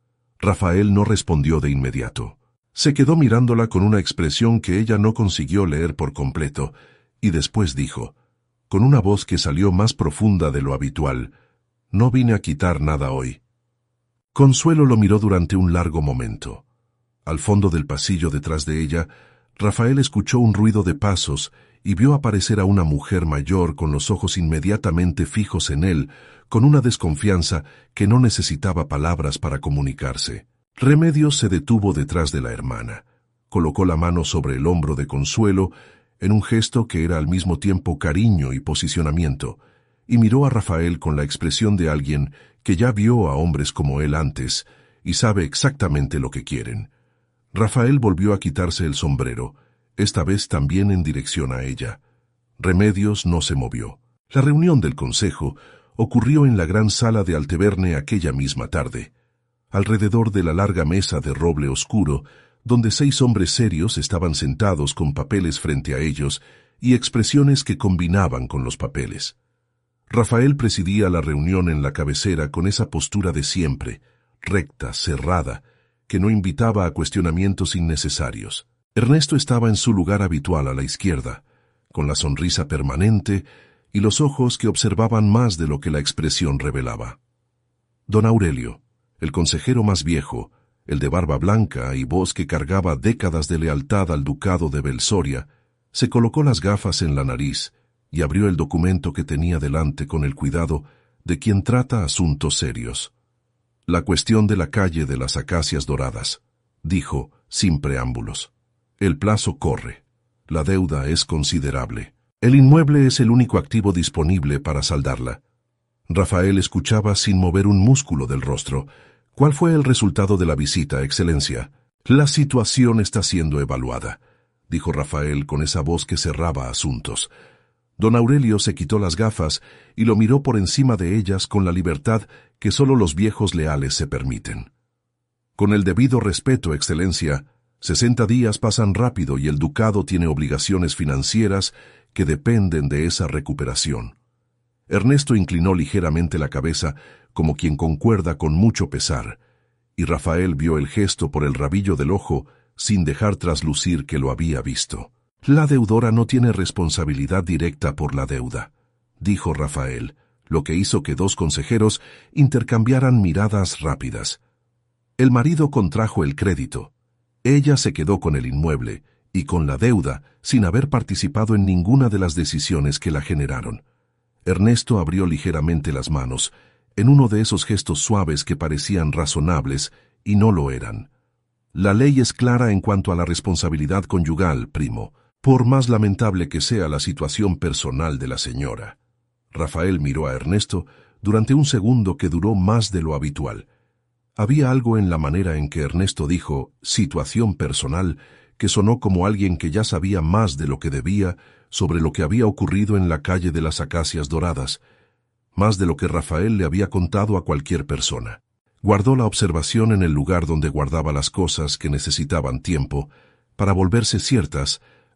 Rafael no respondió de inmediato. Se quedó mirándola con una expresión que ella no consiguió leer por completo, y después dijo, con una voz que salió más profunda de lo habitual, «No vine a quitar nada hoy». Consuelo lo miró durante un largo momento. Al fondo del pasillo detrás de ella, Rafael escuchó un ruido de pasos y vio aparecer a una mujer mayor con los ojos inmediatamente fijos en él, con una desconfianza que no necesitaba palabras para comunicarse. Remedios se detuvo detrás de la hermana, colocó la mano sobre el hombro de Consuelo en un gesto que era al mismo tiempo cariño y posicionamiento, y miró a Rafael con la expresión de alguien que ya vio a hombres como él antes y sabe exactamente lo que quieren. Rafael volvió a quitarse el sombrero, esta vez también en dirección a ella. Remedios no se movió. La reunión del consejo ocurrió en la gran sala de Alteverne aquella misma tarde, alrededor de la larga mesa de roble oscuro, donde seis hombres serios estaban sentados con papeles frente a ellos y expresiones que combinaban con los papeles. Rafael presidía la reunión en la cabecera con esa postura de siempre, recta, cerrada, que no invitaba a cuestionamientos innecesarios. Ernesto estaba en su lugar habitual a la izquierda, con la sonrisa permanente y los ojos que observaban más de lo que la expresión revelaba. Don Aurelio, el consejero más viejo, el de barba blanca y voz que cargaba décadas de lealtad al ducado de Belsoria, se colocó las gafas en la nariz y abrió el documento que tenía delante con el cuidado de quien trata asuntos serios. La cuestión de la calle de las Acacias Doradas, dijo, sin preámbulos. El plazo corre. La deuda es considerable. El inmueble es el único activo disponible para saldarla. Rafael escuchaba sin mover un músculo del rostro. ¿Cuál fue el resultado de la visita, Excelencia? La situación está siendo evaluada, dijo Rafael con esa voz que cerraba asuntos. Don Aurelio se quitó las gafas y lo miró por encima de ellas con la libertad que solo los viejos leales se permiten. Con el debido respeto, Excelencia, sesenta días pasan rápido y el ducado tiene obligaciones financieras que dependen de esa recuperación. Ernesto inclinó ligeramente la cabeza, como quien concuerda con mucho pesar, y Rafael vio el gesto por el rabillo del ojo, sin dejar traslucir que lo había visto. La deudora no tiene responsabilidad directa por la deuda, dijo Rafael, lo que hizo que dos consejeros intercambiaran miradas rápidas. El marido contrajo el crédito. Ella se quedó con el inmueble y con la deuda sin haber participado en ninguna de las decisiones que la generaron. Ernesto abrió ligeramente las manos, en uno de esos gestos suaves que parecían razonables y no lo eran. La ley es clara en cuanto a la responsabilidad conyugal, primo, por más lamentable que sea la situación personal de la señora. Rafael miró a Ernesto durante un segundo que duró más de lo habitual. Había algo en la manera en que Ernesto dijo «situación personal» que sonó como alguien que ya sabía más de lo que debía sobre lo que había ocurrido en la calle de las Acacias Doradas, más de lo que Rafael le había contado a cualquier persona. Guardó la observación en el lugar donde guardaba las cosas que necesitaban tiempo para volverse ciertas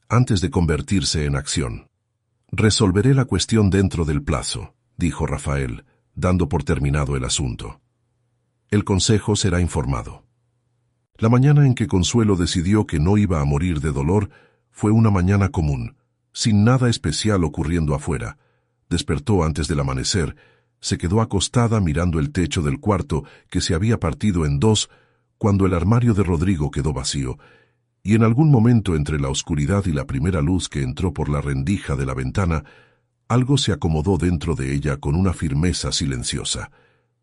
antes de convertirse en acción. Resolveré la cuestión dentro del plazo, dijo Rafael, dando por terminado el asunto. El consejo será informado. La mañana en que Consuelo decidió que no iba a morir de dolor fue una mañana común, sin nada especial ocurriendo afuera. Despertó antes del amanecer, se quedó acostada mirando el techo del cuarto que se había partido en dos cuando el armario de Rodrigo quedó vacío, y en algún momento entre la oscuridad y la primera luz que entró por la rendija de la ventana, algo se acomodó dentro de ella con una firmeza silenciosa.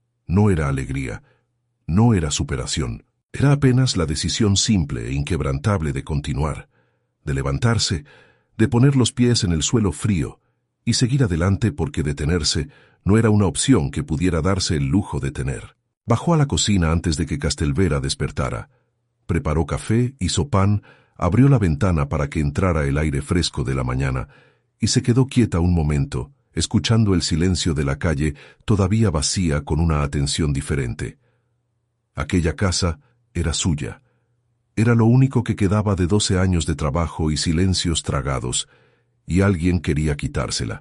No era alegría, no era superación, era apenas la decisión simple e inquebrantable de continuar, de levantarse, de poner los pies en el suelo frío y seguir adelante porque detenerse no era una opción que pudiera darse el lujo de tener. Bajó a la cocina antes de que Castelvera despertara. Preparó café, hizo pan, abrió la ventana para que entrara el aire fresco de la mañana y se quedó quieta un momento, escuchando el silencio de la calle todavía vacía con una atención diferente. Aquella casa era suya. Era lo único que quedaba de doce años de trabajo y silencios tragados, y alguien quería quitársela.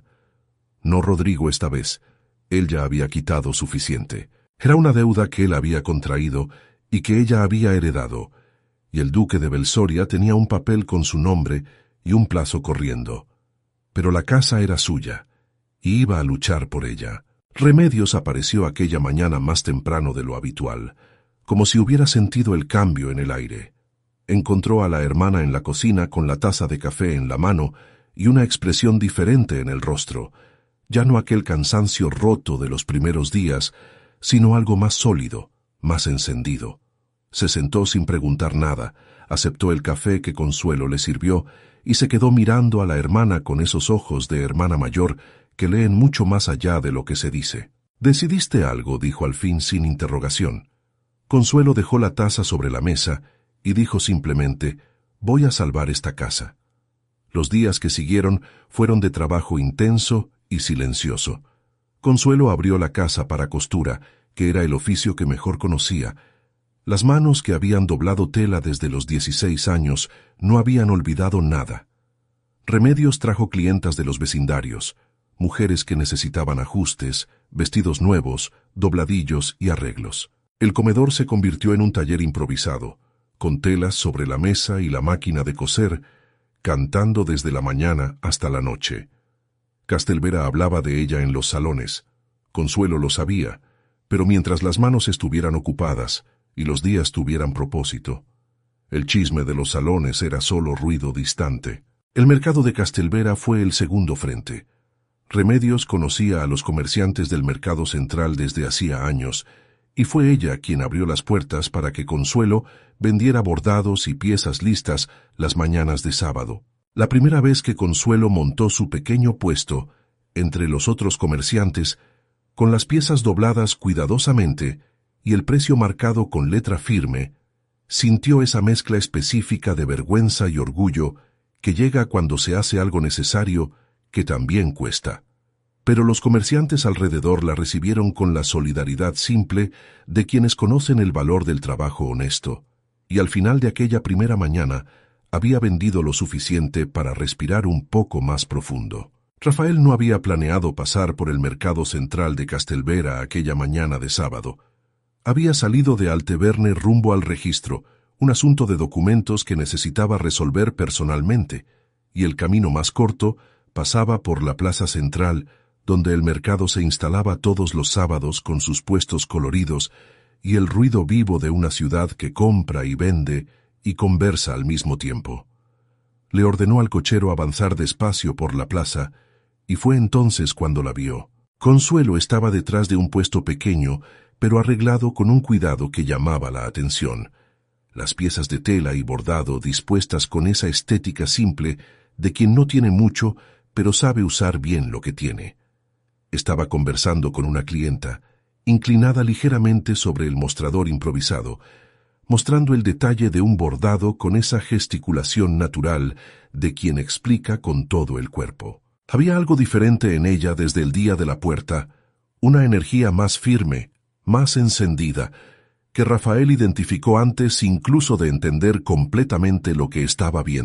No Rodrigo esta vez, él ya había quitado suficiente. Era una deuda que él había contraído y que ella había heredado, y el duque de Belsoria tenía un papel con su nombre y un plazo corriendo. Pero la casa era suya, y iba a luchar por ella. Remedios apareció aquella mañana más temprano de lo habitual, como si hubiera sentido el cambio en el aire. Encontró a la hermana en la cocina con la taza de café en la mano y una expresión diferente en el rostro, ya no aquel cansancio roto de los primeros días, sino algo más sólido, más encendido. Se sentó sin preguntar nada, aceptó el café que Consuelo le sirvió y se quedó mirando a la hermana con esos ojos de hermana mayor que leen mucho más allá de lo que se dice. «¿Decidiste algo?», dijo al fin sin interrogación. Consuelo dejó la taza sobre la mesa y dijo simplemente: «Voy a salvar esta casa». Los días que siguieron fueron de trabajo intenso y silencioso. Consuelo abrió la casa para costura, que era el oficio que mejor conocía. Las manos que habían doblado tela desde los dieciséis años no habían olvidado nada. Remedios trajo clientas de los vecindarios, mujeres que necesitaban ajustes, vestidos nuevos, dobladillos y arreglos. El comedor se convirtió en un taller improvisado, con telas sobre la mesa y la máquina de coser, cantando desde la mañana hasta la noche. Castelvera hablaba de ella en los salones. Consuelo lo sabía, pero mientras las manos estuvieran ocupadas y los días tuvieran propósito, el chisme de los salones era solo ruido distante. El mercado de Castelvera fue el segundo frente. Remedios conocía a los comerciantes del mercado central desde hacía años, y fue ella quien abrió las puertas para que Consuelo vendiera bordados y piezas listas las mañanas de sábado. La primera vez que Consuelo montó su pequeño puesto entre los otros comerciantes, con las piezas dobladas cuidadosamente y el precio marcado con letra firme, sintió esa mezcla específica de vergüenza y orgullo que llega cuando se hace algo necesario que también cuesta. Pero los comerciantes alrededor la recibieron con la solidaridad simple de quienes conocen el valor del trabajo honesto, y al final de aquella primera mañana había vendido lo suficiente para respirar un poco más profundo. Rafael no había planeado pasar por el mercado central de Castelvera aquella mañana de sábado. Había salido de Alteverne rumbo al registro, un asunto de documentos que necesitaba resolver personalmente, y el camino más corto pasaba por la plaza central, donde el mercado se instalaba todos los sábados con sus puestos coloridos y el ruido vivo de una ciudad que compra y vende y conversa al mismo tiempo. Le ordenó al cochero avanzar despacio por la plaza, y fue entonces cuando la vio. Consuelo estaba detrás de un puesto pequeño, pero arreglado con un cuidado que llamaba la atención. Las piezas de tela y bordado dispuestas con esa estética simple de quien no tiene mucho, pero sabe usar bien lo que tiene. Estaba conversando con una clienta, inclinada ligeramente sobre el mostrador improvisado, mostrando el detalle de un bordado con esa gesticulación natural de quien explica con todo el cuerpo. Había algo diferente en ella desde el día de la puerta, una energía más firme, más encendida, que Rafael identificó antes incluso de entender completamente lo que estaba viendo.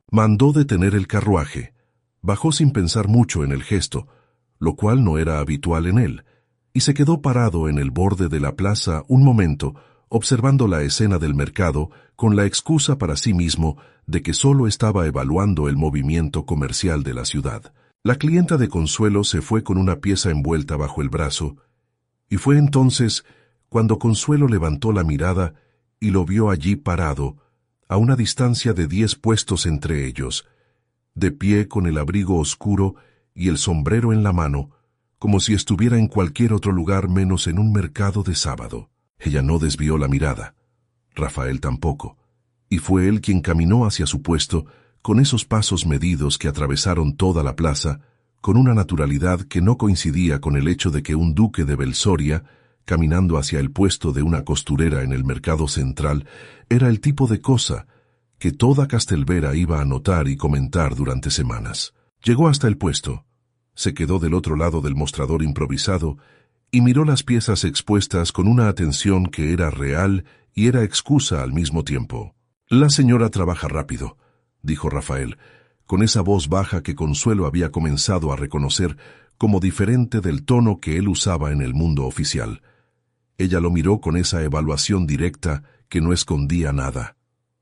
Mandó detener el carruaje. Bajó sin pensar mucho en el gesto, lo cual no era habitual en él, y se quedó parado en el borde de la plaza un momento, observando la escena del mercado con la excusa para sí mismo de que solo estaba evaluando el movimiento comercial de la ciudad. La clienta de Consuelo se fue con una pieza envuelta bajo el brazo, y fue entonces cuando Consuelo levantó la mirada y lo vio allí parado, a una distancia de diez puestos entre ellos, de pie con el abrigo oscuro y el sombrero en la mano, como si estuviera en cualquier otro lugar menos en un mercado de sábado. Ella no desvió la mirada, Rafael tampoco, y fue él quien caminó hacia su puesto con esos pasos medidos que atravesaron toda la plaza, con una naturalidad que no coincidía con el hecho de que un duque de Belsoria, caminando hacia el puesto de una costurera en el mercado central, era el tipo de cosa que toda Castelvera iba a notar y comentar durante semanas. Llegó hasta el puesto, se quedó del otro lado del mostrador improvisado y miró las piezas expuestas con una atención que era real y era excusa al mismo tiempo. «La señora trabaja rápido», dijo Rafael, con esa voz baja que Consuelo había comenzado a reconocer como diferente del tono que él usaba en el mundo oficial. Ella lo miró con esa evaluación directa que no escondía nada.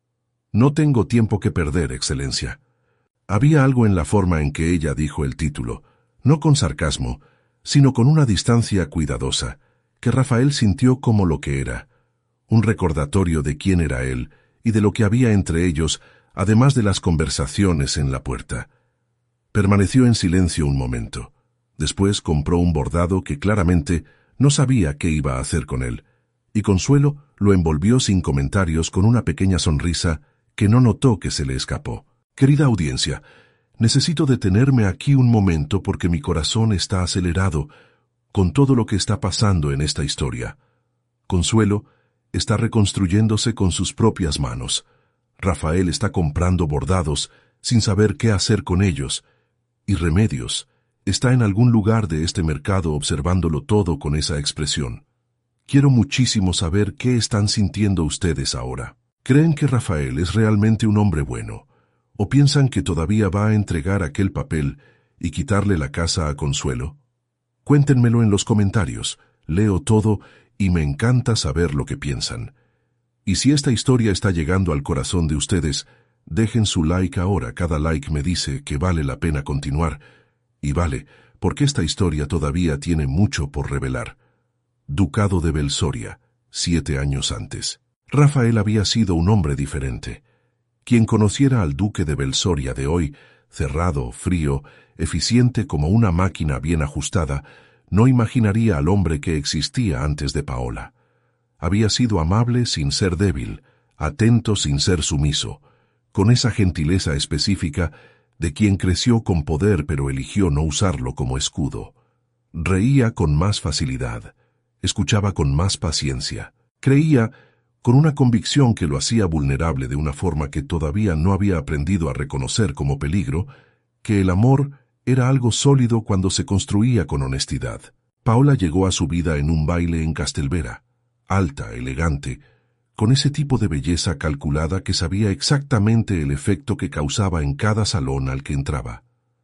«No tengo tiempo que perder, Excelencia». Había algo en la forma en que ella dijo el título, no con sarcasmo, sino con una distancia cuidadosa, que Rafael sintió como lo que era, un recordatorio de quién era él y de lo que había entre ellos, además de las conversaciones en la puerta. Permaneció en silencio un momento. Después compró un bordado que claramente no sabía qué iba a hacer con él, y Consuelo lo envolvió sin comentarios con una pequeña sonrisa que no notó que se le escapó. «Querida audiencia, necesito detenerme aquí un momento porque mi corazón está acelerado con todo lo que está pasando en esta historia. Consuelo está reconstruyéndose con sus propias manos. Rafael está comprando bordados sin saber qué hacer con ellos, y Remedios está en algún lugar de este mercado observándolo todo con esa expresión. Quiero muchísimo saber qué están sintiendo ustedes ahora. ¿Creen que Rafael es realmente un hombre bueno? ¿O piensan que todavía va a entregar aquel papel y quitarle la casa a Consuelo? Cuéntenmelo en los comentarios, leo todo y me encanta saber lo que piensan. Y si esta historia está llegando al corazón de ustedes, dejen su like ahora, cada like me dice que vale la pena continuar, y vale, porque esta historia todavía tiene mucho por revelar. Ducado de Belsoria, siete años antes. Rafael había sido un hombre diferente. Quien conociera al duque de Belsoria de hoy, cerrado, frío, eficiente como una máquina bien ajustada, no imaginaría al hombre que existía antes de Paola. Había sido amable sin ser débil, atento sin ser sumiso, con esa gentileza específica de quien creció con poder pero eligió no usarlo como escudo. Reía con más facilidad, escuchaba con más paciencia, creía con una convicción que lo hacía vulnerable de una forma que todavía no había aprendido a reconocer como peligro, que el amor era algo sólido cuando se construía con honestidad. Paola llegó a su vida en un baile en Castelvera, alta, elegante, con ese tipo de belleza calculada que sabía exactamente el efecto que causaba en cada salón al que entraba.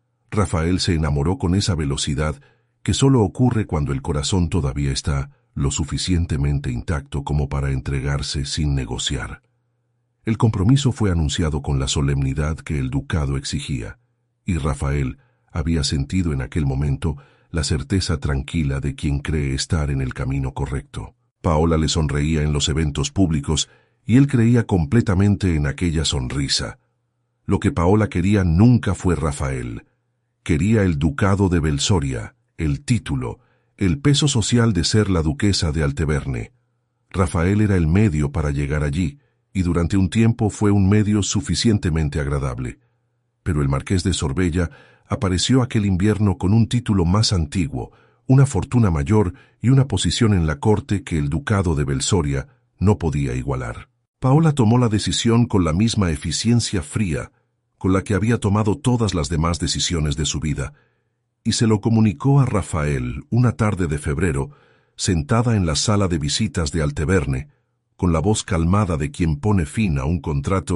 Rafael se enamoró con esa velocidad que solo ocurre cuando el corazón todavía está lo suficientemente intacto como para entregarse sin negociar. El compromiso fue anunciado con la solemnidad que el ducado exigía, y Rafael había sentido en aquel momento la certeza tranquila de quien cree estar en el camino correcto. Paola le sonreía en los eventos públicos y él creía completamente en aquella sonrisa. Lo que Paola quería nunca fue Rafael. Quería el ducado de Belsoria, el título, el peso social de ser la duquesa de Alteverne. Rafael era el medio para llegar allí, y durante un tiempo fue un medio suficientemente agradable. Pero el marqués de Sorbella apareció aquel invierno con un título más antiguo, una fortuna mayor y una posición en la corte que el ducado de Belsoria no podía igualar. Paola tomó la decisión con la misma eficiencia fría con la que había tomado todas las demás decisiones de su vida, y se lo comunicó a Rafael una tarde de febrero, sentada en la sala de visitas de Alteverne, con la voz calmada de quien pone fin a un contrato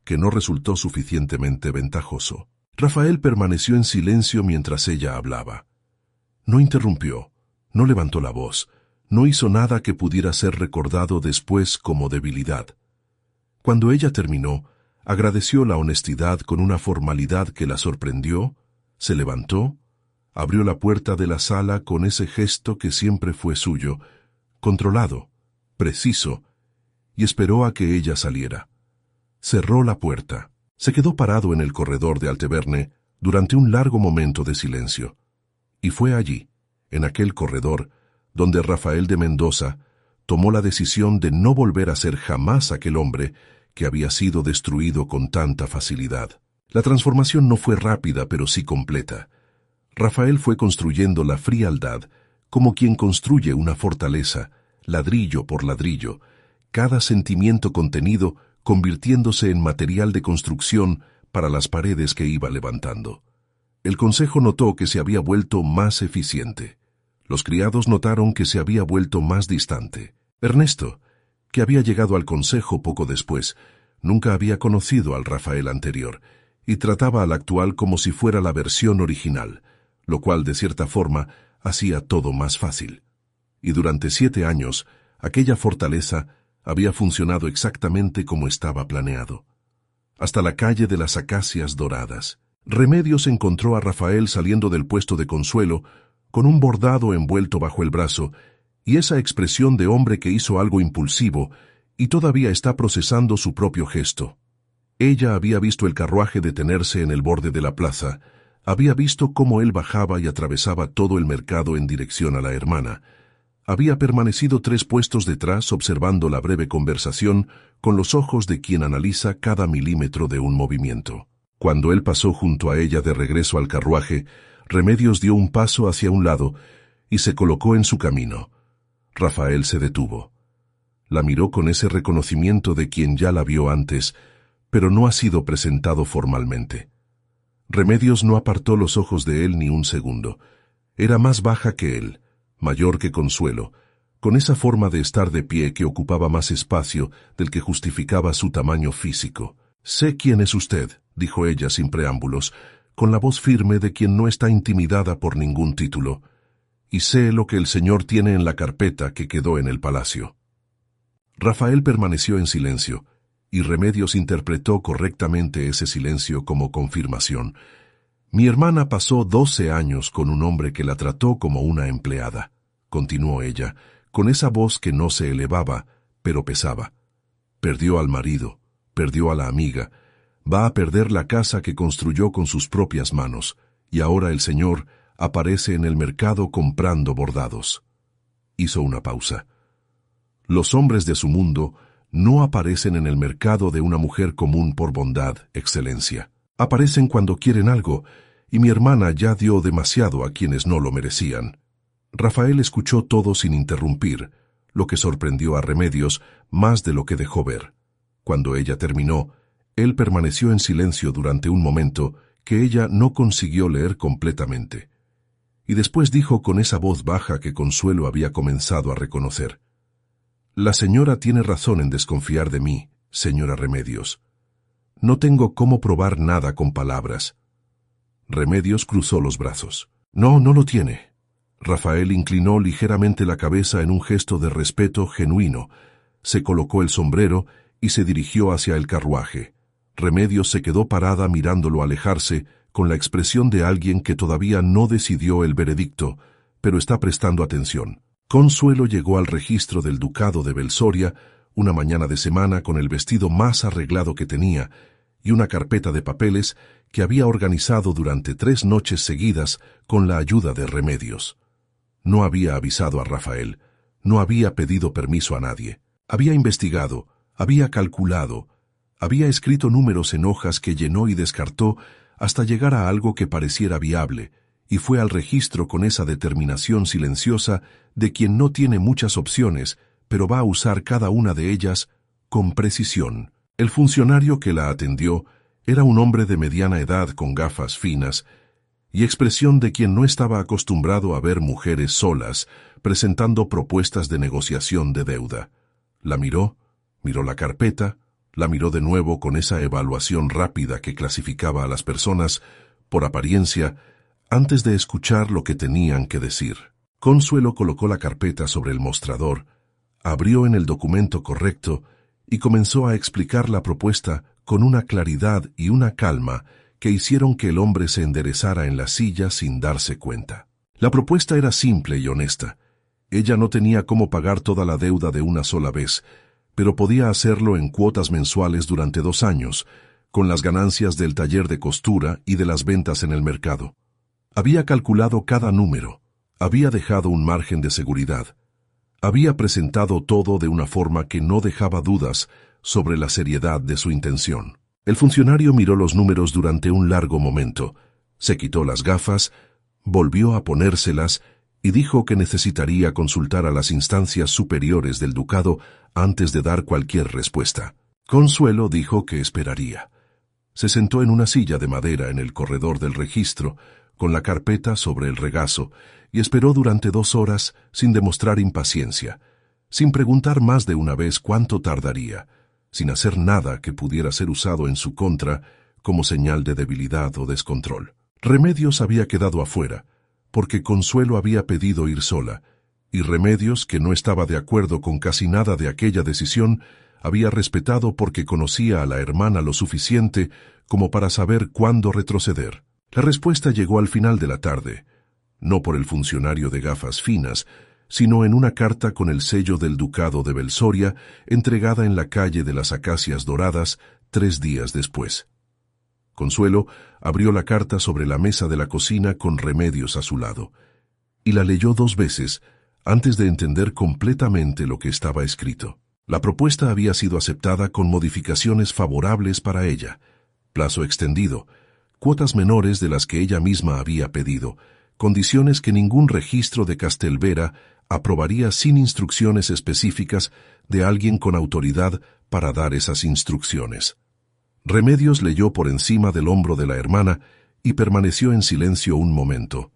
que no resultó suficientemente ventajoso. Rafael permaneció en silencio mientras ella hablaba. No interrumpió, no levantó la voz, no hizo nada que pudiera ser recordado después como debilidad. Cuando ella terminó, agradeció la honestidad con una formalidad que la sorprendió, se levantó, abrió la puerta de la sala con ese gesto que siempre fue suyo, controlado, preciso, y esperó a que ella saliera. Cerró la puerta. Se quedó parado en el corredor de Alteverne durante un largo momento de silencio. Y fue allí, en aquel corredor, donde Rafael de Mendoza tomó la decisión de no volver a ser jamás aquel hombre que había sido destruido con tanta facilidad. La transformación no fue rápida, pero sí completa. Rafael fue construyendo la frialdad como quien construye una fortaleza, ladrillo por ladrillo, cada sentimiento contenido convirtiéndose en material de construcción para las paredes que iba levantando. El consejo notó que se había vuelto más eficiente. Los criados notaron que se había vuelto más distante. Ernesto, que había llegado al consejo poco después, nunca había conocido al Rafael anterior, y trataba al actual como si fuera la versión original, lo cual, de cierta forma, hacía todo más fácil. Y durante siete años, aquella fortaleza había funcionado exactamente como estaba planeado. Hasta la calle de las Acacias Doradas. Remedios encontró a Rafael saliendo del puesto de Consuelo, con un bordado envuelto bajo el brazo, y esa expresión de hombre que hizo algo impulsivo, y todavía está procesando su propio gesto. Ella había visto el carruaje detenerse en el borde de la plaza, había visto cómo él bajaba y atravesaba todo el mercado en dirección a la hermana. Había permanecido tres puestos detrás observando la breve conversación con los ojos de quien analiza cada milímetro de un movimiento. Cuando él pasó junto a ella de regreso al carruaje, Remedios dio un paso hacia un lado y se colocó en su camino. Rafael se detuvo. La miró con ese reconocimiento de quien ya la vio antes, pero no ha sido presentado formalmente. Remedios no apartó los ojos de él ni un segundo. Era más baja que él, mayor que Consuelo, con esa forma de estar de pie que ocupaba más espacio del que justificaba su tamaño físico. «Sé quién es usted», dijo ella sin preámbulos, con la voz firme de quien no está intimidada por ningún título, «y sé lo que el señor tiene en la carpeta que quedó en el palacio». Rafael permaneció en silencio, y Remedios interpretó correctamente ese silencio como confirmación. «Mi hermana pasó doce años con un hombre que la trató como una empleada», continuó ella, con esa voz que no se elevaba, pero pesaba. «Perdió al marido, perdió a la amiga, va a perder la casa que construyó con sus propias manos, y ahora el señor aparece en el mercado comprando bordados». Hizo una pausa. «Los hombres de su mundo no aparecen en el mercado de una mujer común por bondad, excelencia. Aparecen cuando quieren algo, y mi hermana ya dio demasiado a quienes no lo merecían». Rafael escuchó todo sin interrumpir, lo que sorprendió a Remedios más de lo que dejó ver. Cuando ella terminó, él permaneció en silencio durante un momento que ella no consiguió leer completamente. Y después dijo con esa voz baja que Consuelo había comenzado a reconocer: «La señora tiene razón en desconfiar de mí, señora Remedios. No tengo cómo probar nada con palabras». Remedios cruzó los brazos. «No, no lo tiene». Rafael inclinó ligeramente la cabeza en un gesto de respeto genuino, se colocó el sombrero y se dirigió hacia el carruaje. Remedios se quedó parada mirándolo alejarse, con la expresión de alguien que todavía no decidió el veredicto, pero está prestando atención. Consuelo llegó al registro del ducado de Belsoria una mañana de semana con el vestido más arreglado que tenía y una carpeta de papeles que había organizado durante tres noches seguidas con la ayuda de Remedios. No había avisado a Rafael, no había pedido permiso a nadie. Había investigado, había calculado, había escrito números en hojas que llenó y descartó hasta llegar a algo que pareciera viable, y fue al registro con esa determinación silenciosa de quien no tiene muchas opciones, pero va a usar cada una de ellas con precisión. El funcionario que la atendió era un hombre de mediana edad con gafas finas y expresión de quien no estaba acostumbrado a ver mujeres solas presentando propuestas de negociación de deuda. La miró, miró la carpeta, La miró de nuevo con esa evaluación rápida que clasificaba a las personas, por apariencia, antes de escuchar lo que tenían que decir. Consuelo colocó la carpeta sobre el mostrador, abrió en el documento correcto y comenzó a explicar la propuesta con una claridad y una calma que hicieron que el hombre se enderezara en la silla sin darse cuenta. La propuesta era simple y honesta. Ella no tenía cómo pagar toda la deuda de una sola vez, pero podía hacerlo en cuotas mensuales durante dos años, con las ganancias del taller de costura y de las ventas en el mercado. Había calculado cada número, había dejado un margen de seguridad, había presentado todo de una forma que no dejaba dudas sobre la seriedad de su intención. El funcionario miró los números durante un largo momento, se quitó las gafas, volvió a ponérselas y dijo que necesitaría consultar a las instancias superiores del ducado antes de dar cualquier respuesta. Consuelo dijo que esperaría. Se sentó en una silla de madera en el corredor del registro, con la carpeta sobre el regazo, y esperó durante dos horas sin demostrar impaciencia, sin preguntar más de una vez cuánto tardaría, sin hacer nada que pudiera ser usado en su contra como señal de debilidad o descontrol. Remedios había quedado afuera, porque Consuelo había pedido ir sola, y Remedios, que no estaba de acuerdo con casi nada de aquella decisión, había respetado porque conocía a la hermana lo suficiente como para saber cuándo retroceder. La respuesta llegó al final de la tarde, no por el funcionario de gafas finas, sino en una carta con el sello del ducado de Belsoria, entregada en la calle de las Acacias Doradas tres días después. Consuelo abrió la carta sobre la mesa de la cocina con Remedios a su lado, y la leyó dos veces antes de entender completamente lo que estaba escrito. La propuesta había sido aceptada con modificaciones favorables para ella, plazo extendido, cuotas menores de las que ella misma había pedido, condiciones que ningún registro de Castelvera aprobaría sin instrucciones específicas de alguien con autoridad para dar esas instrucciones. Remedios leyó por encima del hombro de la hermana y permaneció en silencio un momento.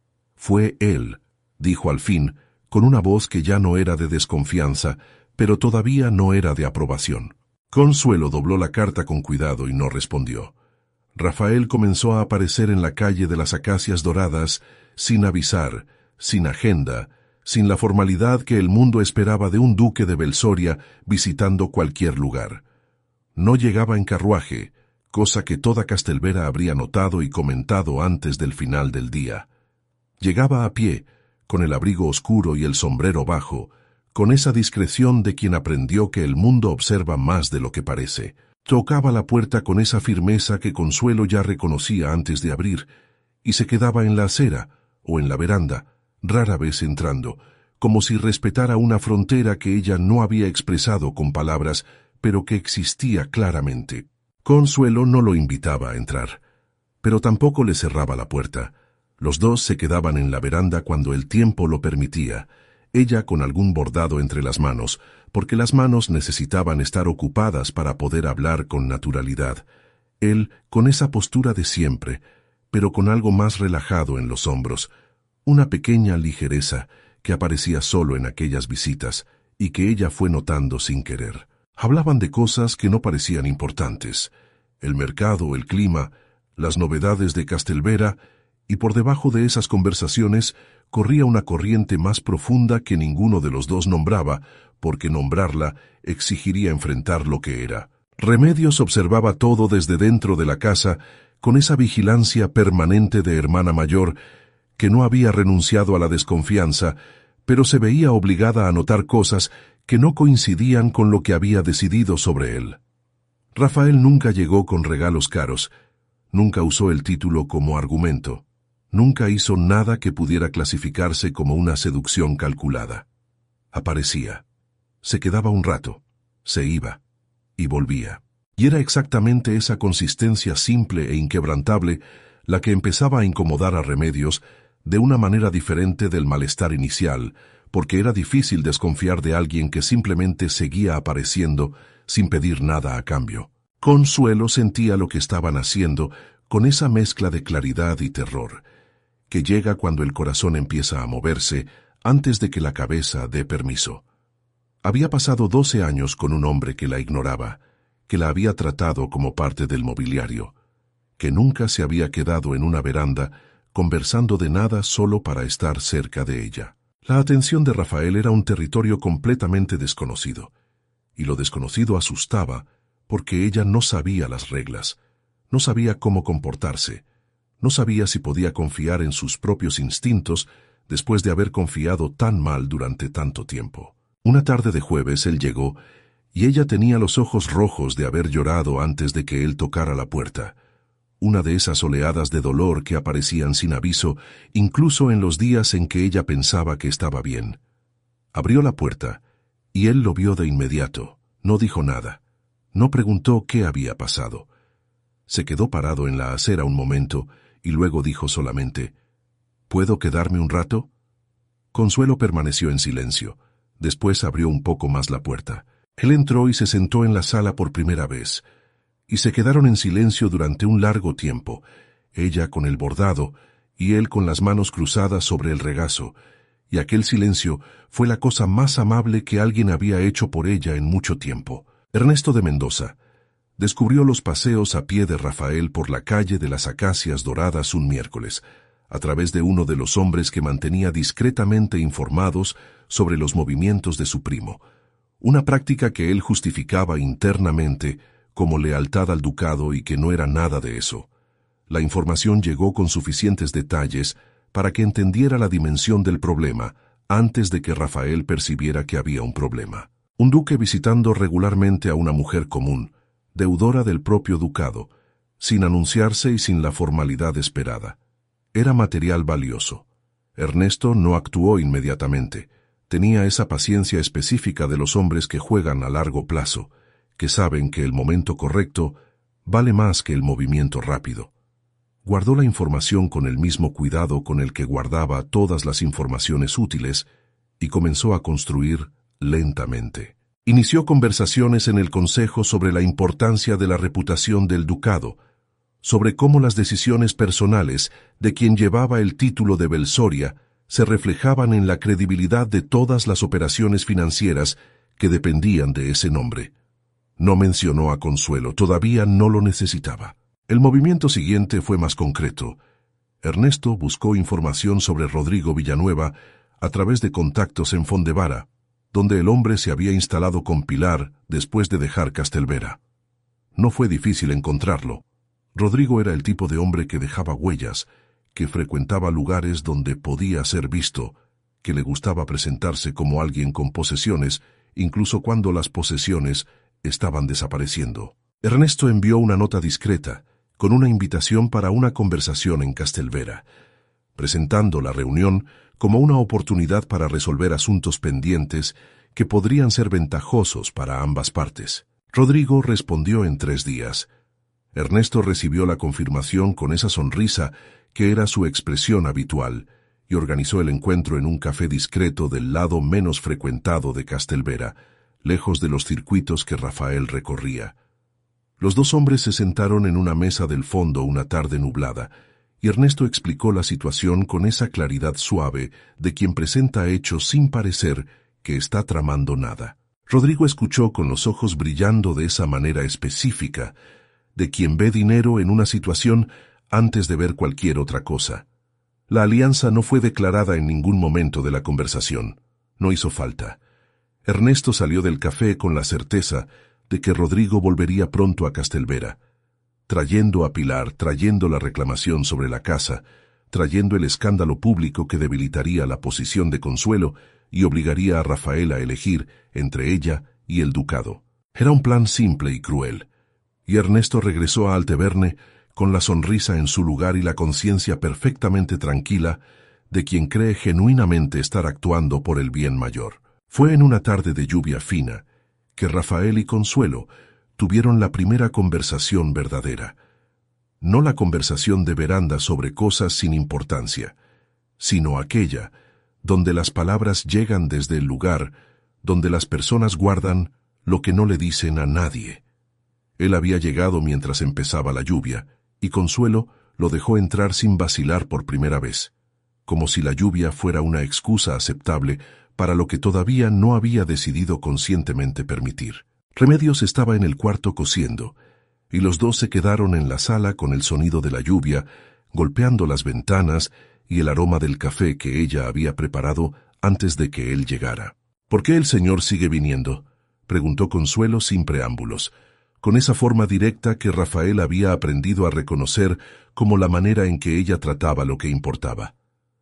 Fue él, dijo al fin, con una voz que ya no era de desconfianza, pero todavía no era de aprobación. Consuelo dobló la carta con cuidado y no respondió. Rafael comenzó a aparecer en la calle de las Acacias Doradas sin avisar, sin agenda, sin la formalidad que el mundo esperaba de un duque de Belsoria visitando cualquier lugar. No llegaba en carruaje, cosa que toda Castelvera habría notado y comentado antes del final del día. Llegaba a pie, con el abrigo oscuro y el sombrero bajo, con esa discreción de quien aprendió que el mundo observa más de lo que parece. Tocaba la puerta con esa firmeza que Consuelo ya reconocía antes de abrir, y se quedaba en la acera o en la veranda, rara vez entrando, como si respetara una frontera que ella no había expresado con palabras, pero que existía claramente. Consuelo no lo invitaba a entrar, pero tampoco le cerraba la puerta. Los dos se quedaban en la veranda cuando el tiempo lo permitía, ella con algún bordado entre las manos, porque las manos necesitaban estar ocupadas para poder hablar con naturalidad. Él con esa postura de siempre, pero con algo más relajado en los hombros, una pequeña ligereza que aparecía solo en aquellas visitas y que ella fue notando sin querer. Hablaban de cosas que no parecían importantes, el mercado, el clima, las novedades de Castelvera, y por debajo de esas conversaciones corría una corriente más profunda que ninguno de los dos nombraba, porque nombrarla exigiría enfrentar lo que era. Remedios observaba todo desde dentro de la casa, con esa vigilancia permanente de hermana mayor, que no había renunciado a la desconfianza, pero se veía obligada a notar cosas que no coincidían con lo que había decidido sobre él. Rafael nunca llegó con regalos caros, nunca usó el título como argumento, nunca hizo nada que pudiera clasificarse como una seducción calculada. Aparecía, se quedaba un rato, se iba, y volvía. Y era exactamente esa consistencia simple e inquebrantable la que empezaba a incomodar a Remedios de una manera diferente del malestar inicial, porque era difícil desconfiar de alguien que simplemente seguía apareciendo sin pedir nada a cambio. Consuelo sentía lo que estaban haciendo con esa mezcla de claridad y terror, que llega cuando el corazón empieza a moverse antes de que la cabeza dé permiso. Había pasado doce años con un hombre que la ignoraba, que la había tratado como parte del mobiliario, que nunca se había quedado en una veranda conversando de nada solo para estar cerca de ella. La atención de Rafael era un territorio completamente desconocido, y lo desconocido asustaba porque ella no sabía las reglas, no sabía cómo comportarse, no sabía si podía confiar en sus propios instintos después de haber confiado tan mal durante tanto tiempo. Una tarde de jueves él llegó y ella tenía los ojos rojos de haber llorado antes de que él tocara la puerta. Una de esas oleadas de dolor que aparecían sin aviso, incluso en los días en que ella pensaba que estaba bien. Abrió la puerta, y él lo vio de inmediato. No dijo nada. No preguntó qué había pasado. Se quedó parado en la acera un momento, y luego dijo solamente, ¿puedo quedarme un rato? Consuelo permaneció en silencio. Después abrió un poco más la puerta. Él entró y se sentó en la sala por primera vez, y se quedaron en silencio durante un largo tiempo, ella con el bordado y él con las manos cruzadas sobre el regazo, y aquel silencio fue la cosa más amable que alguien había hecho por ella en mucho tiempo. Ernesto de Mendoza descubrió los paseos a pie de Rafael por la calle de las Acacias Doradas un miércoles, a través de uno de los hombres que mantenía discretamente informados sobre los movimientos de su primo, una práctica que él justificaba internamente como lealtad al ducado y que no era nada de eso. La información llegó con suficientes detalles para que entendiera la dimensión del problema antes de que Rafael percibiera que había un problema. Un duque visitando regularmente a una mujer común, deudora del propio ducado, sin anunciarse y sin la formalidad esperada. Era material valioso. Ernesto no actuó inmediatamente. Tenía esa paciencia específica de los hombres que juegan a largo plazo, que saben que el momento correcto vale más que el movimiento rápido. Guardó la información con el mismo cuidado con el que guardaba todas las informaciones útiles y comenzó a construir lentamente. Inició conversaciones en el consejo sobre la importancia de la reputación del ducado, sobre cómo las decisiones personales de quien llevaba el título de Belsoria se reflejaban en la credibilidad de todas las operaciones financieras que dependían de ese nombre. No mencionó a Consuelo, todavía no lo necesitaba. El movimiento siguiente fue más concreto. Ernesto buscó información sobre Rodrigo Villanueva a través de contactos en Fondevara, donde el hombre se había instalado con Pilar después de dejar Castelvera. No fue difícil encontrarlo. Rodrigo era el tipo de hombre que dejaba huellas, que frecuentaba lugares donde podía ser visto, que le gustaba presentarse como alguien con posesiones, incluso cuando las posesiones estaban desapareciendo. Ernesto envió una nota discreta, con una invitación para una conversación en Castelvera, presentando la reunión como una oportunidad para resolver asuntos pendientes que podrían ser ventajosos para ambas partes. Rodrigo respondió en tres días. Ernesto recibió la confirmación con esa sonrisa que era su expresión habitual, y organizó el encuentro en un café discreto del lado menos frecuentado de Castelvera, lejos de los circuitos que Rafael recorría. Los dos hombres se sentaron en una mesa del fondo una tarde nublada, y Ernesto explicó la situación con esa claridad suave de quien presenta hechos sin parecer que está tramando nada. Rodrigo escuchó con los ojos brillando de esa manera específica, de quien ve dinero en una situación antes de ver cualquier otra cosa. La alianza no fue declarada en ningún momento de la conversación. No hizo falta. Ernesto salió del café con la certeza de que Rodrigo volvería pronto a Castelvera, trayendo a Pilar, trayendo la reclamación sobre la casa, trayendo el escándalo público que debilitaría la posición de Consuelo y obligaría a Rafael a elegir entre ella y el ducado. Era un plan simple y cruel, y Ernesto regresó a Alteverne con la sonrisa en su lugar y la conciencia perfectamente tranquila de quien cree genuinamente estar actuando por el bien mayor. Fue en una tarde de lluvia fina que Rafael y Consuelo tuvieron la primera conversación verdadera. No la conversación de veranda sobre cosas sin importancia, sino aquella donde las palabras llegan desde el lugar donde las personas guardan lo que no le dicen a nadie. Él había llegado mientras empezaba la lluvia, y Consuelo lo dejó entrar sin vacilar por primera vez, como si la lluvia fuera una excusa aceptable para lo que todavía no había decidido conscientemente permitir. Remedios estaba en el cuarto cosiendo, y los dos se quedaron en la sala con el sonido de la lluvia, golpeando las ventanas y el aroma del café que ella había preparado antes de que él llegara. «¿Por qué el señor sigue viniendo?», preguntó Consuelo sin preámbulos, con esa forma directa que Rafael había aprendido a reconocer como la manera en que ella trataba lo que importaba.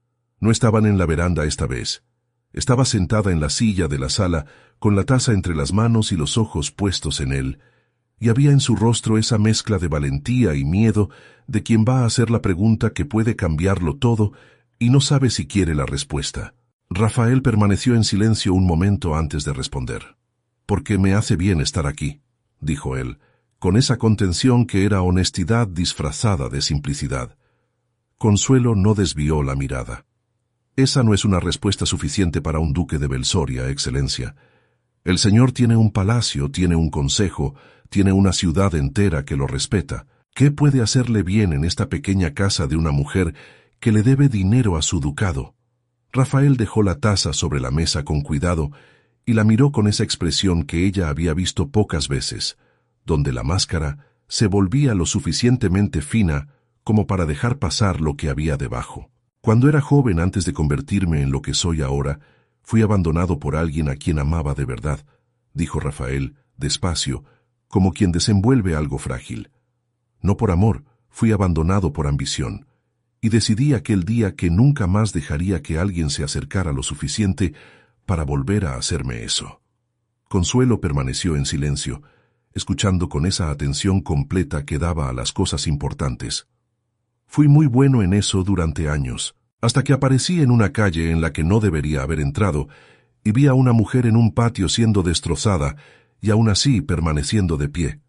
No estaban en la veranda esta vez. Estaba sentada en la silla de la sala, con la taza entre las manos y los ojos puestos en él, y había en su rostro esa mezcla de valentía y miedo de quien va a hacer la pregunta que puede cambiarlo todo y no sabe si quiere la respuesta. Rafael permaneció en silencio un momento antes de responder. «Porque me hace bien estar aquí», dijo él, con esa contención que era honestidad disfrazada de simplicidad. Consuelo no desvió la mirada. «Esa no es una respuesta suficiente para un duque de Belsoria, excelencia. El señor tiene un palacio, tiene un consejo, tiene una ciudad entera que lo respeta. ¿Qué puede hacerle bien en esta pequeña casa de una mujer que le debe dinero a su ducado?» Rafael dejó la taza sobre la mesa con cuidado y la miró con esa expresión que ella había visto pocas veces, donde la máscara se volvía lo suficientemente fina como para dejar pasar lo que había debajo. «Cuando era joven, antes de convertirme en lo que soy ahora, fui abandonado por alguien a quien amaba de verdad», dijo Rafael, despacio, como quien desenvuelve algo frágil. «No por amor, fui abandonado por ambición, y decidí aquel día que nunca más dejaría que alguien se acercara lo suficiente para volver a hacerme eso». Consuelo permaneció en silencio, escuchando con esa atención completa que daba a las cosas importantes. «Fui muy bueno en eso durante años, hasta que aparecí en una calle en la que no debería haber entrado, y vi a una mujer en un patio siendo destrozada, y aún así permaneciendo de pie».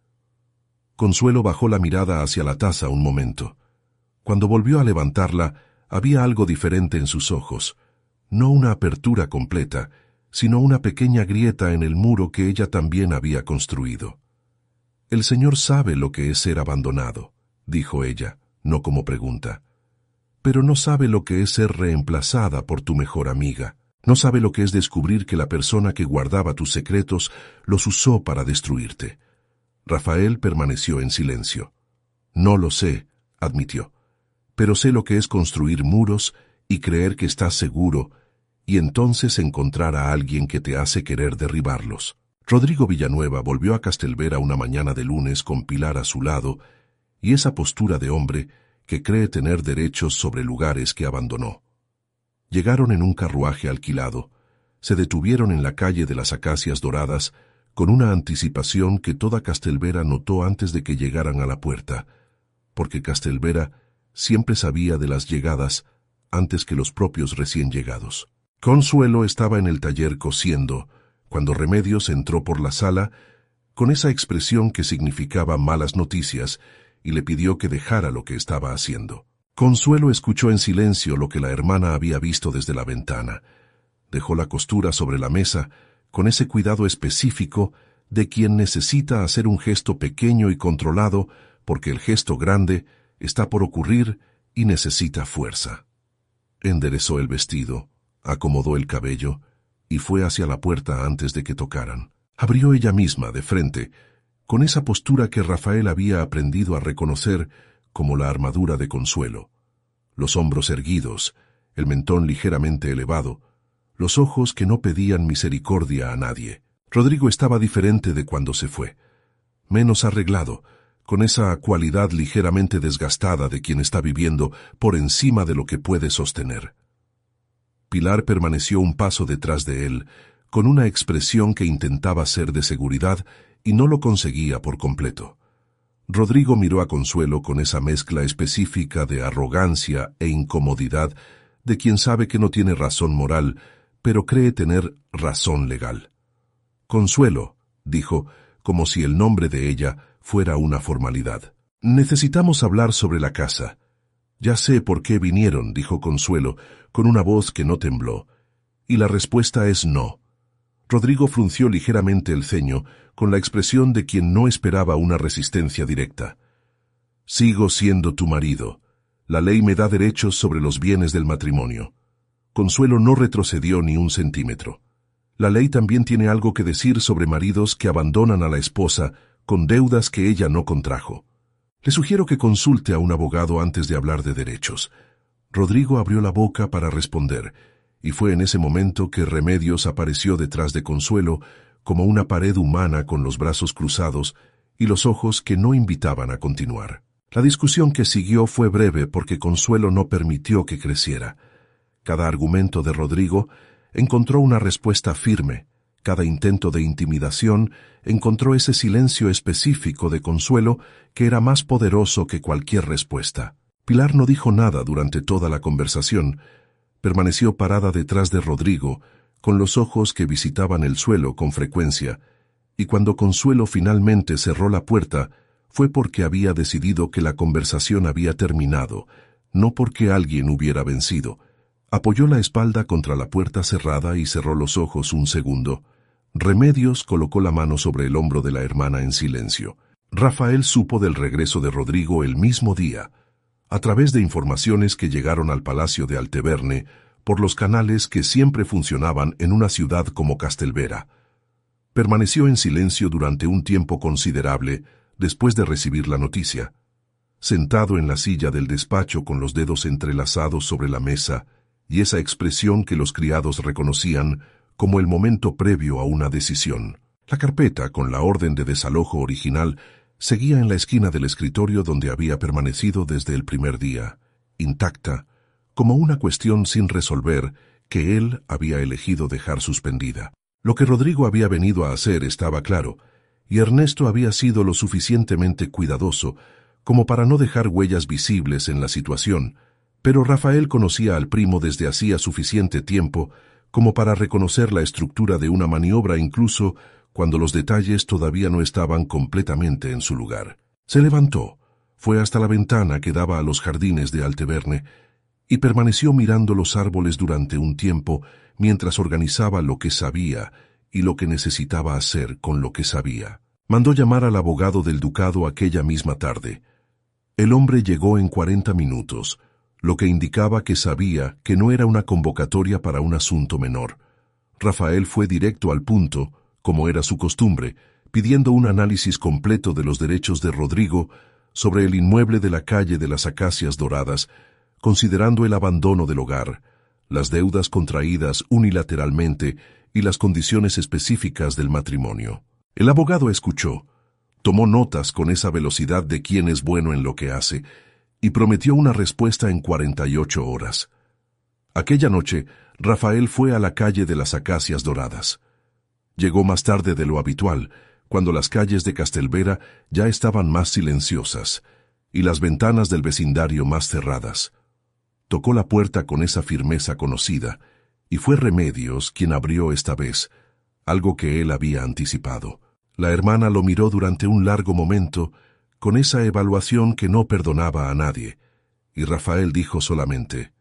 Consuelo bajó la mirada hacia la taza un momento. Cuando volvió a levantarla, había algo diferente en sus ojos, no una apertura completa, sino una pequeña grieta en el muro que ella también había construido. «El señor sabe lo que es ser abandonado», dijo ella, no como pregunta. «Pero no sabe lo que es ser reemplazada por tu mejor amiga. No sabe lo que es descubrir que la persona que guardaba tus secretos los usó para destruirte». Rafael permaneció en silencio. «No lo sé», admitió, «pero sé lo que es construir muros y creer que estás seguro, y entonces encontrar a alguien que te hace querer derribarlos». Rodrigo Villanueva volvió a Castelvera una mañana de lunes con Pilar a su lado, y esa postura de hombre que cree tener derechos sobre lugares que abandonó. Llegaron en un carruaje alquilado, se detuvieron en la calle de las Acacias Doradas, con una anticipación que toda Castelvera notó antes de que llegaran a la puerta, porque Castelvera siempre sabía de las llegadas antes que los propios recién llegados. Consuelo estaba en el taller cosiendo, cuando Remedios entró por la sala con esa expresión que significaba malas noticias y le pidió que dejara lo que estaba haciendo. Consuelo escuchó en silencio lo que la hermana había visto desde la ventana. Dejó la costura sobre la mesa con ese cuidado específico de quien necesita hacer un gesto pequeño y controlado porque el gesto grande está por ocurrir y necesita fuerza. Enderezó el vestido, acomodó el cabello y fue hacia la puerta antes de que tocaran. Abrió ella misma, de frente, con esa postura que Rafael había aprendido a reconocer como la armadura de Consuelo. Los hombros erguidos, el mentón ligeramente elevado, los ojos que no pedían misericordia a nadie. Rodrigo estaba diferente de cuando se fue, menos arreglado, con esa cualidad ligeramente desgastada de quien está viviendo por encima de lo que puede sostener. Pilar permaneció un paso detrás de él, con una expresión que intentaba ser de seguridad y no lo conseguía por completo. Rodrigo miró a Consuelo con esa mezcla específica de arrogancia e incomodidad de quien sabe que no tiene razón moral, pero cree tener razón legal. «Consuelo», dijo, como si el nombre de ella fuera una formalidad. «Necesitamos hablar sobre la casa». «Ya sé por qué vinieron», dijo Consuelo, con una voz que no tembló. «Y la respuesta es no». Rodrigo frunció ligeramente el ceño, con la expresión de quien no esperaba una resistencia directa. «Sigo siendo tu marido. La ley me da derechos sobre los bienes del matrimonio». Consuelo no retrocedió ni un centímetro. La ley también tiene algo que decir sobre maridos que abandonan a la esposa con deudas que ella no contrajo. Le sugiero que consulte a un abogado antes de hablar de derechos. Rodrigo abrió la boca para responder, y fue en ese momento que Remedios apareció detrás de Consuelo como una pared humana con los brazos cruzados y los ojos que no invitaban a continuar. La discusión que siguió fue breve porque Consuelo no permitió que creciera. Cada argumento de Rodrigo encontró una respuesta firme. Cada intento de intimidación encontró ese silencio específico de Consuelo que era más poderoso que cualquier respuesta. Pilar no dijo nada durante toda la conversación. Permaneció parada detrás de Rodrigo, con los ojos que visitaban el suelo con frecuencia, y cuando Consuelo finalmente cerró la puerta, fue porque había decidido que la conversación había terminado, no porque alguien hubiera vencido. Apoyó la espalda contra la puerta cerrada y cerró los ojos un segundo. Remedios colocó la mano sobre el hombro de la hermana en silencio. Rafael supo del regreso de Rodrigo el mismo día, a través de informaciones que llegaron al Palacio de Alteverne por los canales que siempre funcionaban en una ciudad como Castelvera. Permaneció en silencio durante un tiempo considerable después de recibir la noticia. Sentado en la silla del despacho con los dedos entrelazados sobre la mesa y esa expresión que los criados reconocían como el momento previo a una decisión. La carpeta, con la orden de desalojo original, seguía en la esquina del escritorio donde había permanecido desde el primer día, intacta, como una cuestión sin resolver que él había elegido dejar suspendida. Lo que Rodrigo había venido a hacer estaba claro, y Ernesto había sido lo suficientemente cuidadoso como para no dejar huellas visibles en la situación, pero Rafael conocía al primo desde hacía suficiente tiempo como para reconocer la estructura de una maniobra incluso cuando los detalles todavía no estaban completamente en su lugar. Se levantó, fue hasta la ventana que daba a los jardines de Alteverne y permaneció mirando los árboles durante un tiempo mientras organizaba lo que sabía y lo que necesitaba hacer con lo que sabía. Mandó llamar al abogado del ducado aquella misma tarde. El hombre llegó en cuarenta minutos, lo que indicaba que sabía que no era una convocatoria para un asunto menor. Rafael fue directo al punto, como era su costumbre, pidiendo un análisis completo de los derechos de Rodrigo sobre el inmueble de la calle de las Acacias Doradas, considerando el abandono del hogar, las deudas contraídas unilateralmente y las condiciones específicas del matrimonio. El abogado escuchó, tomó notas con esa velocidad de quien es bueno en lo que hace, y prometió una respuesta en cuarenta y ocho horas. Aquella noche, Rafael fue a la calle de las Acacias Doradas. Llegó más tarde de lo habitual, cuando las calles de Castelvera ya estaban más silenciosas, y las ventanas del vecindario más cerradas. Tocó la puerta con esa firmeza conocida, y fue Remedios quien abrió esta vez, algo que él había anticipado. La hermana lo miró durante un largo momento, con esa evaluación que no perdonaba a nadie, y Rafael dijo solamente,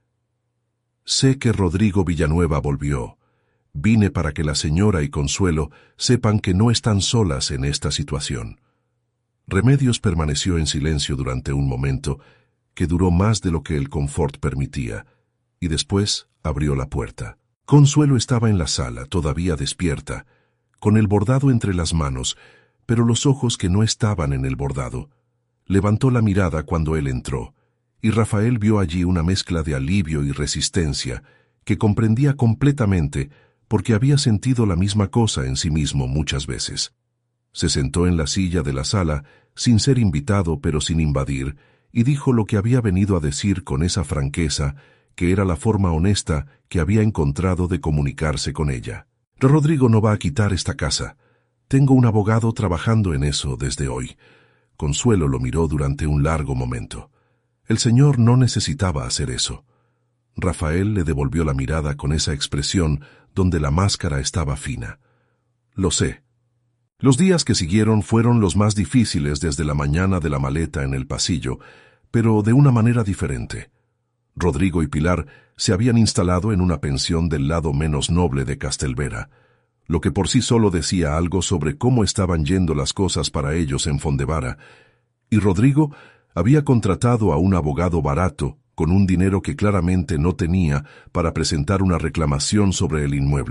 «Sé que Rodrigo Villanueva volvió. Vine para que la señora y Consuelo sepan que no están solas en esta situación». Remedios permaneció en silencio durante un momento, que duró más de lo que el confort permitía, y después abrió la puerta. Consuelo estaba en la sala, todavía despierta, con el bordado entre las manos, pero los ojos que no estaban en el bordado. Levantó la mirada cuando él entró, y Rafael vio allí una mezcla de alivio y resistencia que comprendía completamente porque había sentido la misma cosa en sí mismo muchas veces. Se sentó en la silla de la sala, sin ser invitado pero sin invadir, y dijo lo que había venido a decir con esa franqueza que era la forma honesta que había encontrado de comunicarse con ella. «Rodrigo no va a quitar esta casa. Tengo un abogado trabajando en eso desde hoy». Consuelo lo miró durante un largo momento. El señor no necesitaba hacer eso. Rafael le devolvió la mirada con esa expresión donde la máscara estaba fina. «Lo sé». Los días que siguieron fueron los más difíciles desde la mañana de la maleta en el pasillo, pero de una manera diferente. Rodrigo y Pilar se habían instalado en una pensión del lado menos noble de Castelvera, lo que por sí solo decía algo sobre cómo estaban yendo las cosas para ellos en Fondevara, y Rodrigo había contratado a un abogado barato con un dinero que claramente no tenía para presentar una reclamación sobre el inmueble.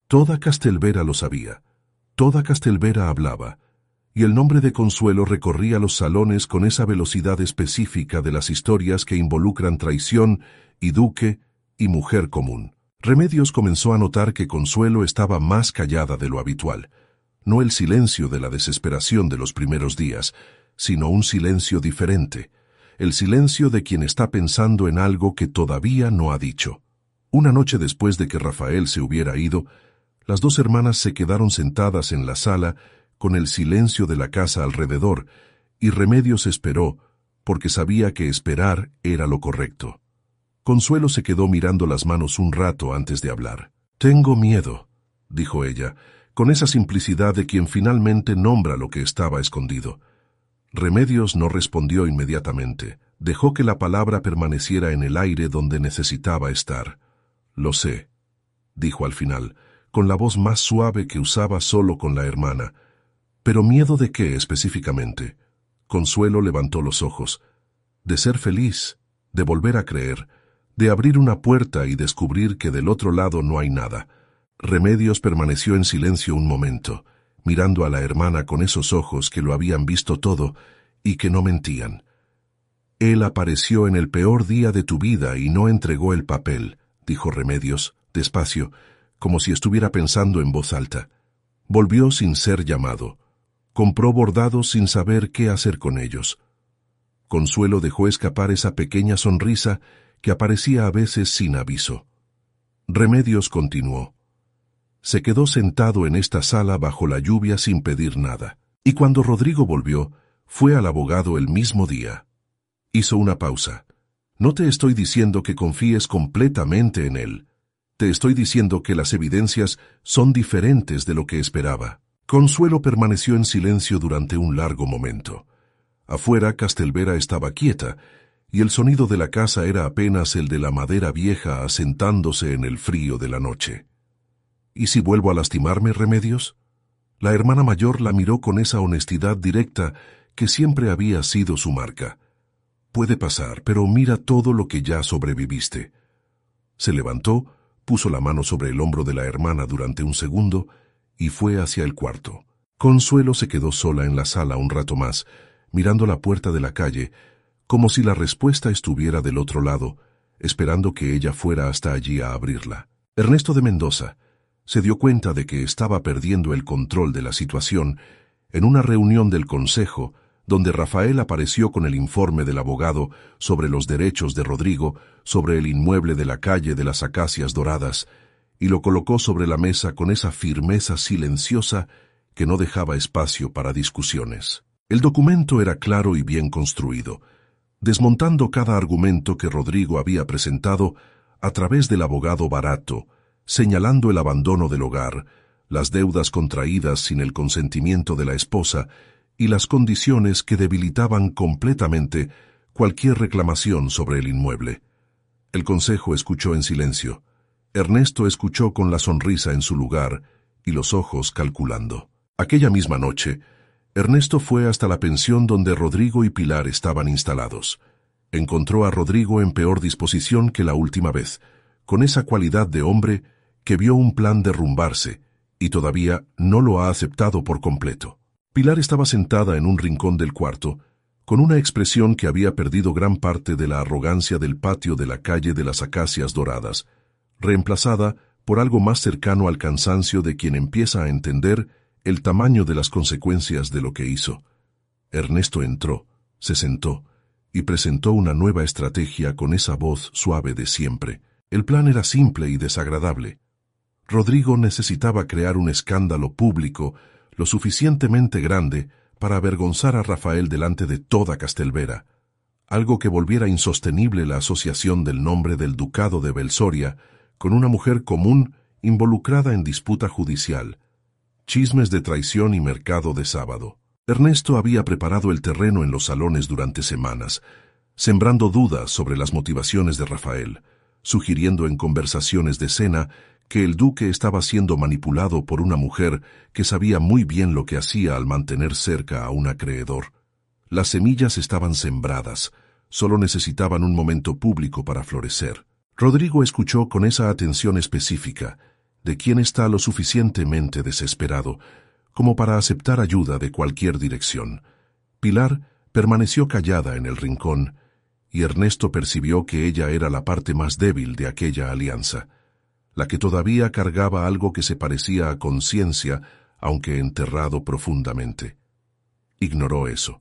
Toda Castelvera lo sabía. Toda Castelvera hablaba. Y el nombre de Consuelo recorría los salones con esa velocidad específica de las historias que involucran traición y duque y mujer común. Remedios comenzó a notar que Consuelo estaba más callada de lo habitual. No el silencio de la desesperación de los primeros días, sino un silencio diferente. El silencio de quien está pensando en algo que todavía no ha dicho. Una noche después de que Rafael se hubiera ido, las dos hermanas se quedaron sentadas en la sala con el silencio de la casa alrededor, y Remedios esperó, porque sabía que esperar era lo correcto. Consuelo se quedó mirando las manos un rato antes de hablar. «Tengo miedo», dijo ella, con esa simplicidad de quien finalmente nombra lo que estaba escondido. Remedios no respondió inmediatamente. Dejó que la palabra permaneciera en el aire donde necesitaba estar. «Lo sé», dijo al final, con la voz más suave que usaba solo con la hermana. «¿Pero miedo de qué específicamente?» Consuelo levantó los ojos. «De ser feliz, de volver a creer, de abrir una puerta y descubrir que del otro lado no hay nada». Remedios permaneció en silencio un momento, mirando a la hermana con esos ojos que lo habían visto todo y que no mentían. «Él apareció en el peor día de tu vida y no entregó el papel», dijo Remedios, despacio, como si estuviera pensando en voz alta. «Volvió sin ser llamado. Compró bordados sin saber qué hacer con ellos». Consuelo dejó escapar esa pequeña sonrisa que aparecía a veces sin aviso. Remedios continuó. Se quedó sentado en esta sala bajo la lluvia sin pedir nada. Y cuando Rodrigo volvió, fue al abogado el mismo día. Hizo una pausa. «No te estoy diciendo que confíes completamente en él. Te estoy diciendo que las evidencias son diferentes de lo que esperaba». Consuelo permaneció en silencio durante un largo momento. Afuera, Castelvera estaba quieta, y el sonido de la casa era apenas el de la madera vieja asentándose en el frío de la noche. «¿Y si vuelvo a lastimarme, Remedios?» La hermana mayor la miró con esa honestidad directa que siempre había sido su marca. «Puede pasar, pero mira todo lo que ya sobreviviste». Se levantó, puso la mano sobre el hombro de la hermana durante un segundo y fue hacia el cuarto. Consuelo se quedó sola en la sala un rato más, mirando la puerta de la calle, como si la respuesta estuviera del otro lado, esperando que ella fuera hasta allí a abrirla. Ernesto de Mendoza se dio cuenta de que estaba perdiendo el control de la situación en una reunión del consejo donde Rafael apareció con el informe del abogado sobre los derechos de Rodrigo sobre el inmueble de la calle de las Acacias Doradas, y lo colocó sobre la mesa con esa firmeza silenciosa que no dejaba espacio para discusiones. El documento era claro y bien construido, desmontando cada argumento que Rodrigo había presentado a través del abogado barato, señalando el abandono del hogar, las deudas contraídas sin el consentimiento de la esposa y las condiciones que debilitaban completamente cualquier reclamación sobre el inmueble. El consejo escuchó en silencio. Ernesto escuchó con la sonrisa en su lugar y los ojos calculando. Aquella misma noche, Ernesto fue hasta la pensión donde Rodrigo y Pilar estaban instalados. Encontró a Rodrigo en peor disposición que la última vez, con esa cualidad de hombre que vio un plan derrumbarse y todavía no lo ha aceptado por completo. Pilar estaba sentada en un rincón del cuarto, con una expresión que había perdido gran parte de la arrogancia del patio de la calle de las Acacias Doradas, reemplazada por algo más cercano al cansancio de quien empieza a entender el tamaño de las consecuencias de lo que hizo. Ernesto entró, se sentó y presentó una nueva estrategia con esa voz suave de siempre. El plan era simple y desagradable. Rodrigo necesitaba crear un escándalo público lo suficientemente grande para avergonzar a Rafael delante de toda Castelvera, algo que volviera insostenible la asociación del nombre del ducado de Belsoria con una mujer común involucrada en disputa judicial, chismes de traición y mercado de sábado. Ernesto había preparado el terreno en los salones durante semanas, sembrando dudas sobre las motivaciones de Rafael, sugiriendo en conversaciones de cena que el duque estaba siendo manipulado por una mujer que sabía muy bien lo que hacía al mantener cerca a un acreedor. Las semillas estaban sembradas, solo necesitaban un momento público para florecer. Rodrigo escuchó con esa atención específica, de quien está lo suficientemente desesperado como para aceptar ayuda de cualquier dirección. Pilar permaneció callada en el rincón, y Ernesto percibió que ella era la parte más débil de aquella alianza, la que todavía cargaba algo que se parecía a conciencia, aunque enterrado profundamente. Ignoró eso.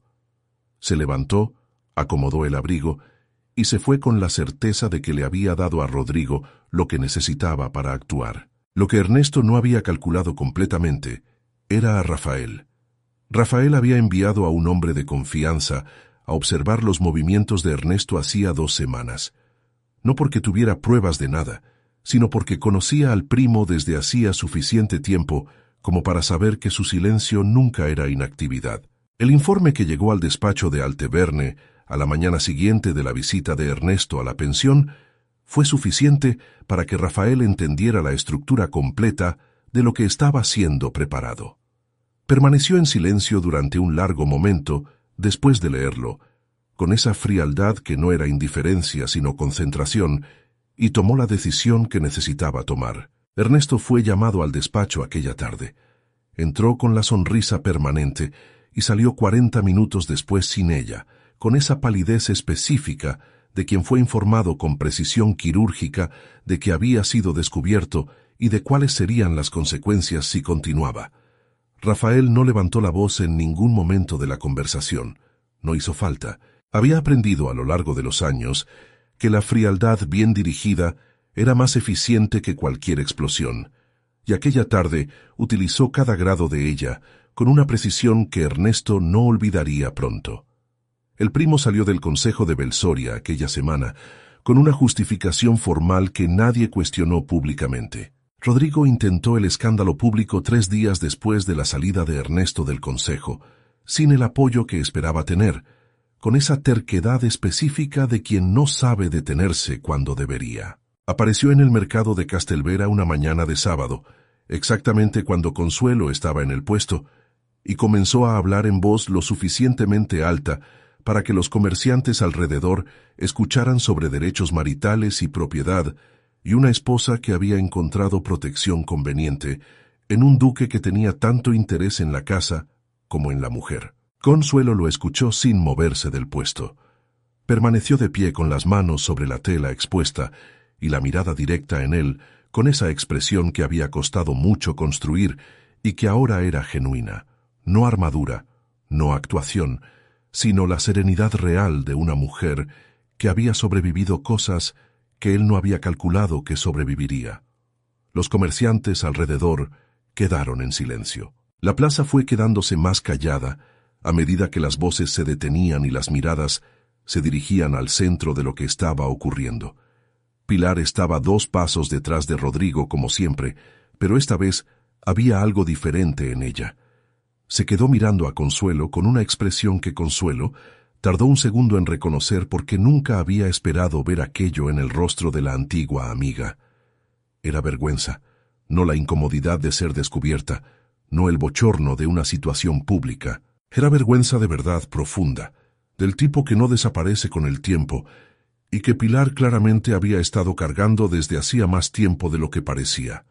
Se levantó, acomodó el abrigo y se fue con la certeza de que le había dado a Rodrigo lo que necesitaba para actuar. Lo que Ernesto no había calculado completamente era a Rafael. Rafael había enviado a un hombre de confianza a observar los movimientos de Ernesto hacía dos semanas. No porque tuviera pruebas de nada, sino porque conocía al primo desde hacía suficiente tiempo como para saber que su silencio nunca era inactividad. El informe que llegó al despacho de Alteverne a la mañana siguiente de la visita de Ernesto a la pensión fue suficiente para que Rafael entendiera la estructura completa de lo que estaba siendo preparado. Permaneció en silencio durante un largo momento después de leerlo, con esa frialdad que no era indiferencia sino concentración, y tomó la decisión que necesitaba tomar. Ernesto fue llamado al despacho aquella tarde. Entró con la sonrisa permanente y salió cuarenta minutos después sin ella, con esa palidez específica de quien fue informado con precisión quirúrgica de que había sido descubierto y de cuáles serían las consecuencias si continuaba. Rafael no levantó la voz en ningún momento de la conversación. No hizo falta. Había aprendido a lo largo de los años que la frialdad bien dirigida era más eficiente que cualquier explosión, y aquella tarde utilizó cada grado de ella con una precisión que Ernesto no olvidaría pronto. El primo salió del consejo de Belsoria aquella semana con una justificación formal que nadie cuestionó públicamente. Rodrigo intentó el escándalo público tres días después de la salida de Ernesto del consejo, sin el apoyo que esperaba tener, con esa terquedad específica de quien no sabe detenerse cuando debería. Apareció en el mercado de Castelvera una mañana de sábado, exactamente cuando Consuelo estaba en el puesto, y comenzó a hablar en voz lo suficientemente alta para que los comerciantes alrededor escucharan sobre derechos maritales y propiedad, y una esposa que había encontrado protección conveniente en un duque que tenía tanto interés en la casa como en la mujer. Consuelo lo escuchó sin moverse del puesto. Permaneció de pie con las manos sobre la tela expuesta y la mirada directa en él, con esa expresión que había costado mucho construir y que ahora era genuina, no armadura, no actuación, sino la serenidad real de una mujer que había sobrevivido cosas que él no había calculado que sobreviviría. Los comerciantes alrededor quedaron en silencio. La plaza fue quedándose más callada a medida que las voces se detenían y las miradas se dirigían al centro de lo que estaba ocurriendo. Pilar estaba dos pasos detrás de Rodrigo como siempre, pero esta vez había algo diferente en ella. Se quedó mirando a Consuelo con una expresión que Consuelo tardó un segundo en reconocer porque nunca había esperado ver aquello en el rostro de la antigua amiga. Era vergüenza, no la incomodidad de ser descubierta, no el bochorno de una situación pública. Era vergüenza de verdad profunda, del tipo que no desaparece con el tiempo, y que Pilar claramente había estado cargando desde hacía más tiempo de lo que parecía.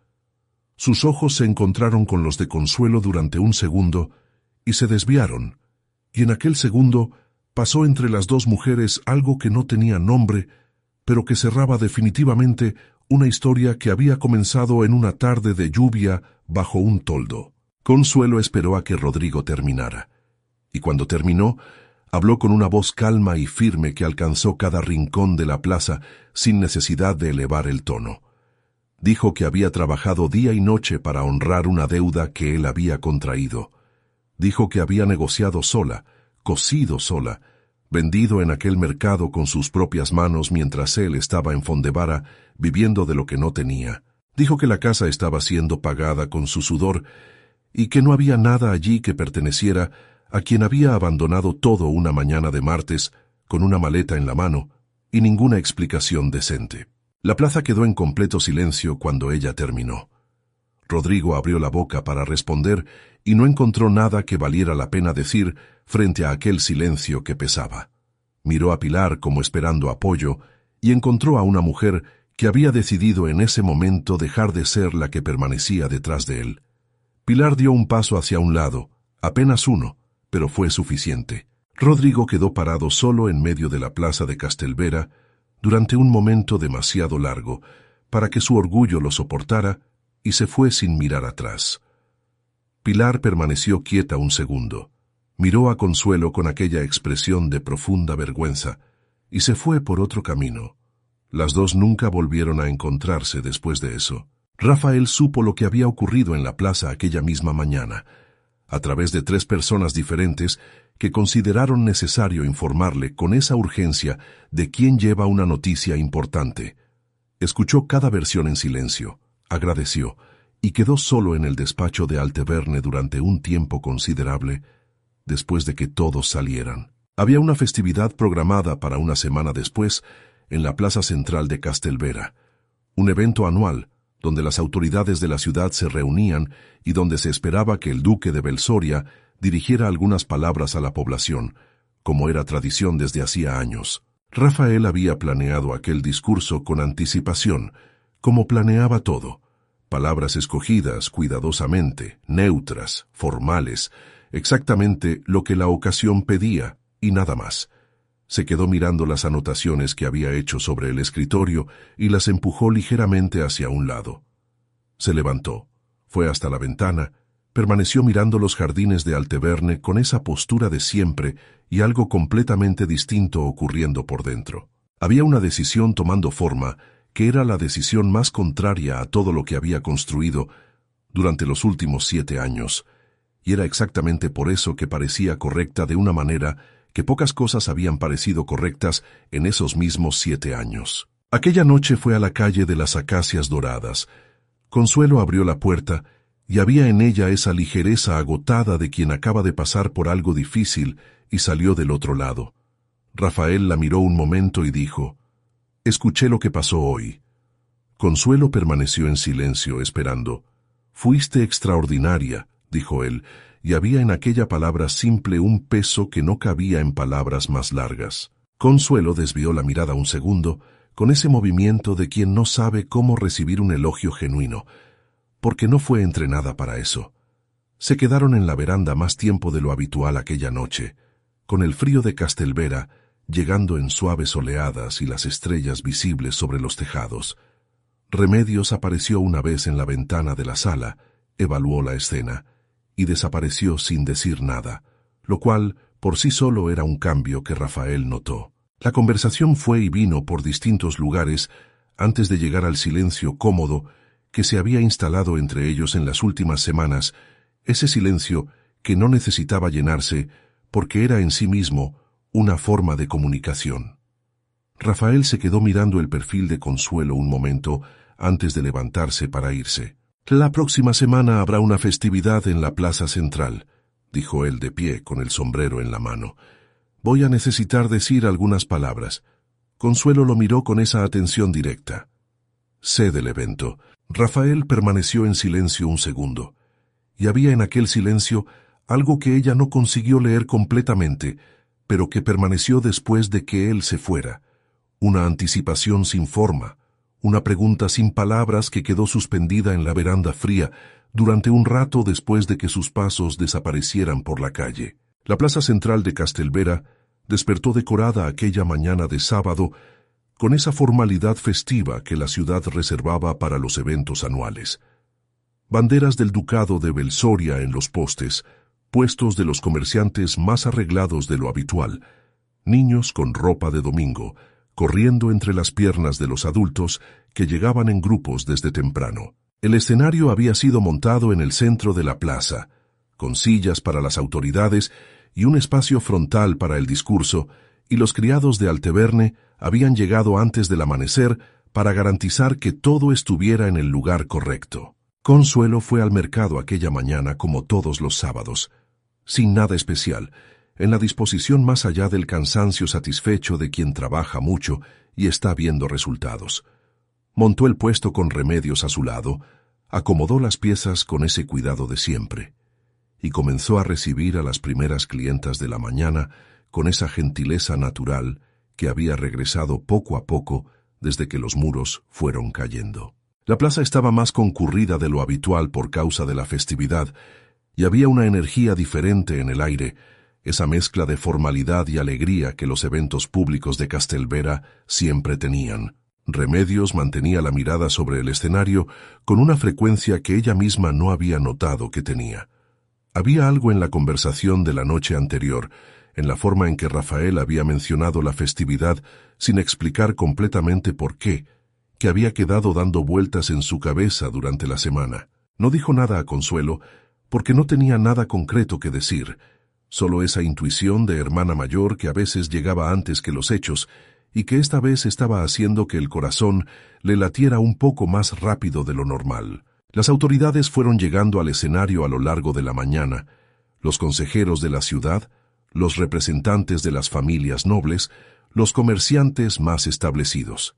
Sus ojos se encontraron con los de Consuelo durante un segundo y se desviaron, y en aquel segundo pasó entre las dos mujeres algo que no tenía nombre, pero que cerraba definitivamente una historia que había comenzado en una tarde de lluvia bajo un toldo. Consuelo esperó a que Rodrigo terminara, y cuando terminó, habló con una voz calma y firme que alcanzó cada rincón de la plaza sin necesidad de elevar el tono. Dijo que había trabajado día y noche para honrar una deuda que él había contraído. Dijo que había negociado sola, cosido sola, vendido en aquel mercado con sus propias manos mientras él estaba en Fondevara viviendo de lo que no tenía. Dijo que la casa estaba siendo pagada con su sudor y que no había nada allí que perteneciera a quien había abandonado todo una mañana de martes con una maleta en la mano y ninguna explicación decente. La plaza quedó en completo silencio cuando ella terminó. Rodrigo abrió la boca para responder y no encontró nada que valiera la pena decir frente a aquel silencio que pesaba. Miró a Pilar como esperando apoyo y encontró a una mujer que había decidido en ese momento dejar de ser la que permanecía detrás de él. Pilar dio un paso hacia un lado, apenas uno, pero fue suficiente. Rodrigo quedó parado solo en medio de la plaza de Castelvera durante un momento demasiado largo para que su orgullo lo soportara y se fue sin mirar atrás. Pilar permaneció quieta un segundo, miró a Consuelo con aquella expresión de profunda vergüenza y se fue por otro camino. Las dos nunca volvieron a encontrarse después de eso. Rafael supo lo que había ocurrido en la plaza aquella misma mañana, a través de tres personas diferentes que consideraron necesario informarle con esa urgencia de quién lleva una noticia importante. Escuchó cada versión en silencio, agradeció, y quedó solo en el despacho de Alteverne durante un tiempo considerable, después de que todos salieran. Había una festividad programada para una semana después en la plaza central de Castelvera, un evento anual donde las autoridades de la ciudad se reunían y donde se esperaba que el duque de Belsoria dirigiera algunas palabras a la población, como era tradición desde hacía años. Rafael había planeado aquel discurso con anticipación, como planeaba todo. Palabras escogidas cuidadosamente, neutras, formales, exactamente lo que la ocasión pedía, y nada más. Se quedó mirando las anotaciones que había hecho sobre el escritorio y las empujó ligeramente hacia un lado. Se levantó, fue hasta la ventana, permaneció mirando los jardines de Alteverne con esa postura de siempre y algo completamente distinto ocurriendo por dentro. Había una decisión tomando forma que era la decisión más contraria a todo lo que había construido durante los últimos siete años, y era exactamente por eso que parecía correcta de una manera que pocas cosas habían parecido correctas en esos mismos siete años. Aquella noche fue a la calle de las Acacias Doradas. Consuelo abrió la puerta y había en ella esa ligereza agotada de quien acaba de pasar por algo difícil y salió del otro lado. Rafael la miró un momento y dijo: «Escuché lo que pasó hoy». Consuelo permaneció en silencio, esperando. «Fuiste extraordinaria», dijo él, y había en aquella palabra simple un peso que no cabía en palabras más largas. Consuelo desvió la mirada un segundo, con ese movimiento de quien no sabe cómo recibir un elogio genuino, porque no fue entrenada para eso. Se quedaron en la veranda más tiempo de lo habitual aquella noche, con el frío de Castelvera llegando en suaves oleadas y las estrellas visibles sobre los tejados. Remedios apareció una vez en la ventana de la sala, evaluó la escena, y desapareció sin decir nada, lo cual por sí solo era un cambio que Rafael notó. La conversación fue y vino por distintos lugares antes de llegar al silencio cómodo que se había instalado entre ellos en las últimas semanas, ese silencio que no necesitaba llenarse porque era en sí mismo una forma de comunicación. Rafael se quedó mirando el perfil de Consuelo un momento antes de levantarse para irse. «La próxima semana habrá una festividad en la plaza central», dijo él de pie con el sombrero en la mano. «Voy a necesitar decir algunas palabras». Consuelo lo miró con esa atención directa. «Sé del evento». Rafael permaneció en silencio un segundo, y había en aquel silencio algo que ella no consiguió leer completamente, pero que permaneció después de que él se fuera. Una anticipación sin forma, una pregunta sin palabras que quedó suspendida en la veranda fría durante un rato después de que sus pasos desaparecieran por la calle. La plaza central de Castelvera despertó decorada aquella mañana de sábado con esa formalidad festiva que la ciudad reservaba para los eventos anuales. Banderas del ducado de Belsoria en los postes, puestos de los comerciantes más arreglados de lo habitual, niños con ropa de domingo, corriendo entre las piernas de los adultos que llegaban en grupos desde temprano. El escenario había sido montado en el centro de la plaza, con sillas para las autoridades y un espacio frontal para el discurso, y los criados de Alteverne habían llegado antes del amanecer para garantizar que todo estuviera en el lugar correcto. Consuelo fue al mercado aquella mañana como todos los sábados, sin nada especial, en la disposición más allá del cansancio satisfecho de quien trabaja mucho y está viendo resultados. Montó el puesto con Remedios a su lado, acomodó las piezas con ese cuidado de siempre, y comenzó a recibir a las primeras clientas de la mañana con esa gentileza natural que había regresado poco a poco desde que los muros fueron cayendo. La plaza estaba más concurrida de lo habitual por causa de la festividad, y había una energía diferente en el aire, esa mezcla de formalidad y alegría que los eventos públicos de Castelvera siempre tenían. Remedios mantenía la mirada sobre el escenario con una frecuencia que ella misma no había notado que tenía. Había algo en la conversación de la noche anterior, en la forma en que Rafael había mencionado la festividad sin explicar completamente por qué, que había quedado dando vueltas en su cabeza durante la semana. No dijo nada a Consuelo, porque no tenía nada concreto que decir, solo esa intuición de hermana mayor que a veces llegaba antes que los hechos, y que esta vez estaba haciendo que el corazón le latiera un poco más rápido de lo normal. Las autoridades fueron llegando al escenario a lo largo de la mañana, los consejeros de la ciudad, los representantes de las familias nobles, los comerciantes más establecidos.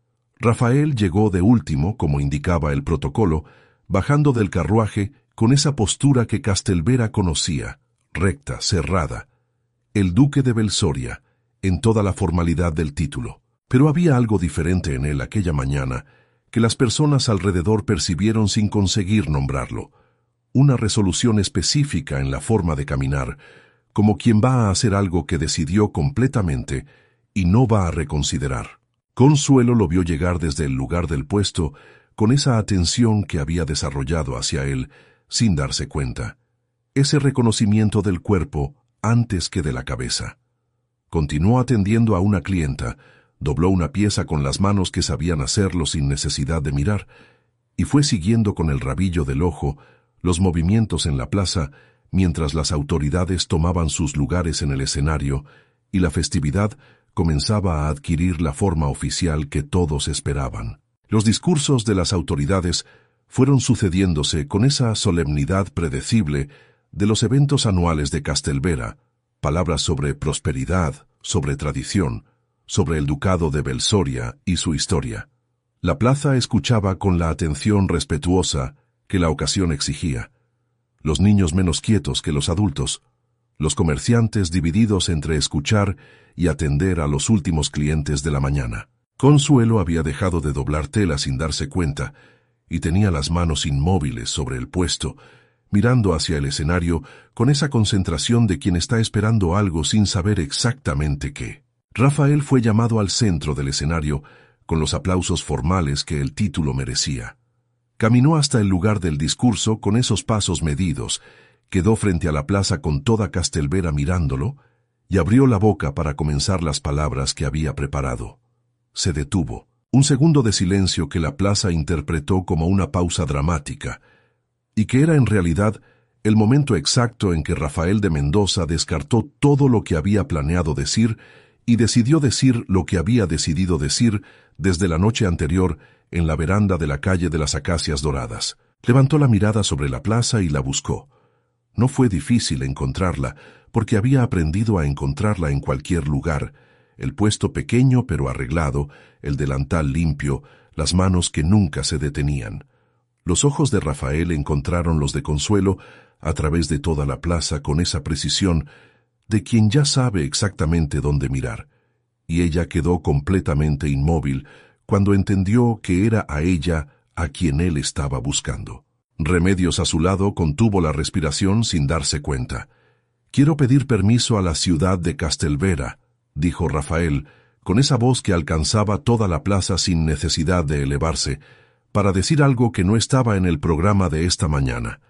Rafael llegó de último, como indicaba el protocolo, bajando del carruaje con esa postura que Castelvera conocía, recta, cerrada. El duque de Belsoria, en toda la formalidad del título. Pero había algo diferente en él aquella mañana que las personas alrededor percibieron sin conseguir nombrarlo. Una resolución específica en la forma de caminar, como quien va a hacer algo que decidió completamente y no va a reconsiderar. Consuelo lo vio llegar desde el lugar del puesto con esa atención que había desarrollado hacia él sin darse cuenta. Ese reconocimiento del cuerpo antes que de la cabeza. Continuó atendiendo a una clienta, dobló una pieza con las manos que sabían hacerlo sin necesidad de mirar, y fue siguiendo con el rabillo del ojo los movimientos en la plaza mientras las autoridades tomaban sus lugares en el escenario y la festividad comenzaba a adquirir la forma oficial que todos esperaban. Los discursos de las autoridades fueron sucediéndose con esa solemnidad predecible de los eventos anuales de Castelvera, palabras sobre prosperidad, sobre tradición, sobre el ducado de Belsoria y su historia. La plaza escuchaba con la atención respetuosa que la ocasión exigía. Los niños menos quietos que los adultos, los comerciantes divididos entre escuchar y atender a los últimos clientes de la mañana. Consuelo había dejado de doblar tela sin darse cuenta y tenía las manos inmóviles sobre el puesto, mirando hacia el escenario con esa concentración de quien está esperando algo sin saber exactamente qué. Rafael fue llamado al centro del escenario con los aplausos formales que el título merecía. Caminó hasta el lugar del discurso con esos pasos medidos, quedó frente a la plaza con toda Castelvera mirándolo y abrió la boca para comenzar las palabras que había preparado. Se detuvo. Un segundo de silencio que la plaza interpretó como una pausa dramática, y que era en realidad el momento exacto en que Rafael de Mendoza descartó todo lo que había planeado decir y decidió decir lo que había decidido decir desde la noche anterior en la veranda de la calle de las Acacias Doradas. Levantó la mirada sobre la plaza y la buscó. No fue difícil encontrarla, porque había aprendido a encontrarla en cualquier lugar, el puesto pequeño pero arreglado, el delantal limpio, las manos que nunca se detenían. Los ojos de Rafael encontraron los de Consuelo a través de toda la plaza con esa precisión de quien ya sabe exactamente dónde mirar, y ella quedó completamente inmóvil cuando entendió que era a ella a quien él estaba buscando. Remedios a su lado contuvo la respiración sin darse cuenta. «Quiero pedir permiso a la ciudad de Castelvera», dijo Rafael, con esa voz que alcanzaba toda la plaza sin necesidad de elevarse, para decir algo que no estaba en el programa de esta mañana.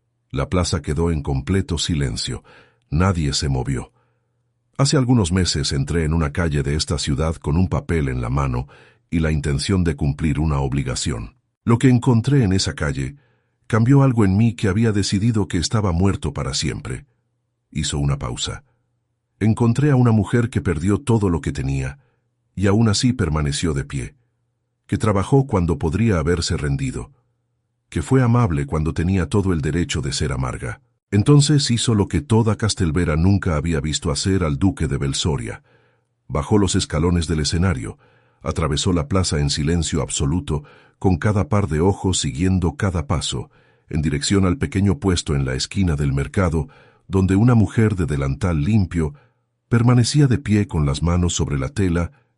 La plaza quedó en completo silencio. Nadie se movió. Hace algunos meses entré en una calle de esta ciudad con un papel en la mano y la intención de cumplir una obligación. Lo que encontré en esa calle cambió algo en mí que había decidido que estaba muerto para siempre. Hizo una pausa. Encontré a una mujer que perdió todo lo que tenía, y aún así permaneció de pie, que trabajó cuando podría haberse rendido, que fue amable cuando tenía todo el derecho de ser amarga. Entonces hizo lo que toda Castelvera nunca había visto hacer al duque de Belsoria. Bajó los escalones del escenario, atravesó la plaza en silencio absoluto, con cada par de ojos siguiendo cada paso, en dirección al pequeño puesto en la esquina del mercado, donde una mujer de delantal limpio permanecía de pie con las manos sobre la tela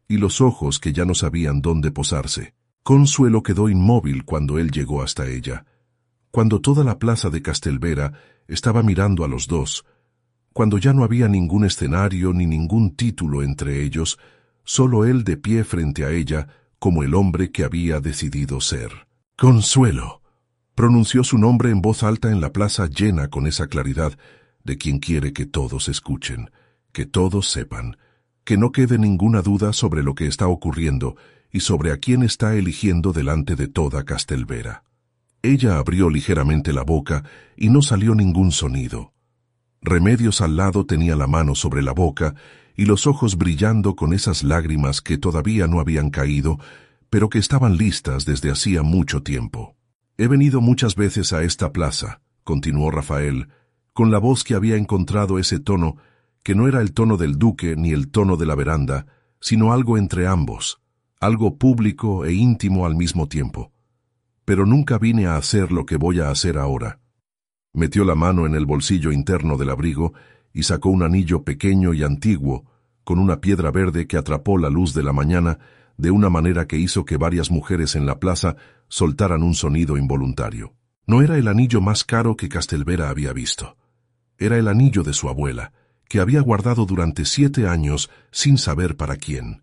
y los ojos que ya no sabían dónde posarse. Consuelo quedó inmóvil cuando él llegó hasta ella, cuando toda la plaza de Castelvera estaba mirando a los dos, cuando ya no había ningún escenario ni ningún título entre ellos, solo él de pie frente a ella como el hombre que había decidido ser. Consuelo. Pronunció su nombre en voz alta en la plaza llena con esa claridad de quien quiere que todos escuchen, que todos sepan, que no quede ninguna duda sobre lo que está ocurriendo y sobre a quién está eligiendo delante de toda Castelvera. Ella abrió ligeramente la boca y no salió ningún sonido. Remedios al lado tenía la mano sobre la boca y los ojos brillando con esas lágrimas que todavía no habían caído, pero que estaban listas desde hacía mucho tiempo. He venido muchas veces a esta plaza, continuó Rafael, con la voz que había encontrado ese tono, que no era el tono del duque ni el tono de la veranda, sino algo entre ambos, algo público e íntimo al mismo tiempo. Pero nunca vine a hacer lo que voy a hacer ahora. Metió la mano en el bolsillo interno del abrigo y sacó un anillo pequeño y antiguo, con una piedra verde que atrapó la luz de la mañana de una manera que hizo que varias mujeres en la plaza soltaran un sonido involuntario. No era el anillo más caro que Castelvera había visto. Era el anillo de su abuela, que había guardado durante siete años sin saber para quién.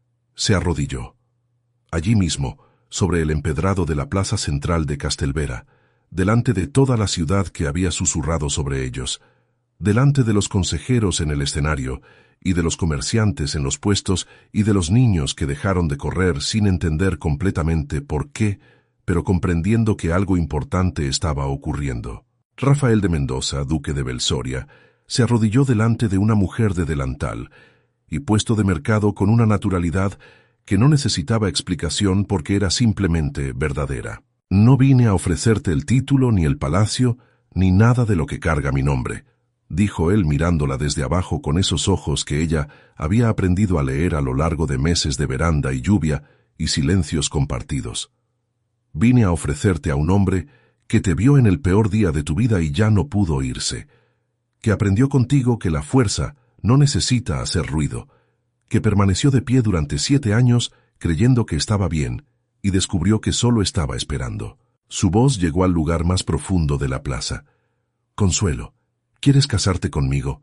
Se arrodilló. Allí mismo, sobre el empedrado de la plaza central de Castelvera, delante de toda la ciudad que había susurrado sobre ellos, delante de los consejeros en el escenario, y de los comerciantes en los puestos, y de los niños que dejaron de correr sin entender completamente por qué, pero comprendiendo que algo importante estaba ocurriendo. Rafael de Mendoza, duque de Belsoria, se arrodilló delante de una mujer de delantal, y puesto de mercado con una naturalidad que no necesitaba explicación porque era simplemente verdadera. No vine a ofrecerte el título, ni el palacio, ni nada de lo que carga mi nombre, dijo él mirándola desde abajo con esos ojos que ella había aprendido a leer a lo largo de meses de veranda y lluvia y silencios compartidos. Vine a ofrecerte a un hombre que te vio en el peor día de tu vida y ya no pudo irse, que aprendió contigo que la fuerza no necesita hacer ruido, que permaneció de pie durante siete años creyendo que estaba bien y descubrió que solo estaba esperando. Su voz llegó al lugar más profundo de la plaza. Consuelo, ¿quieres casarte conmigo?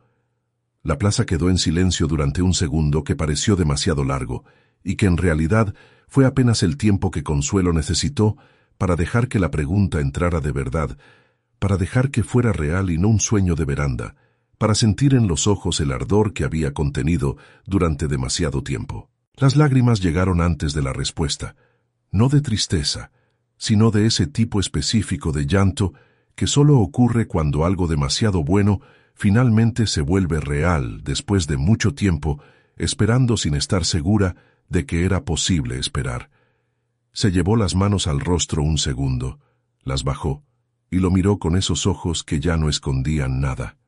La plaza quedó en silencio durante un segundo que pareció demasiado largo y que en realidad fue apenas el tiempo que Consuelo necesitó para dejar que la pregunta entrara de verdad, para dejar que fuera real y no un sueño de veranda, para sentir en los ojos el ardor que había contenido durante demasiado tiempo. Las lágrimas llegaron antes de la respuesta, no de tristeza, sino de ese tipo específico de llanto que solo ocurre cuando algo demasiado bueno finalmente se vuelve real después de mucho tiempo, esperando sin estar segura de que era posible esperar. Se llevó las manos al rostro un segundo, las bajó, y lo miró con esos ojos que ya no escondían nada.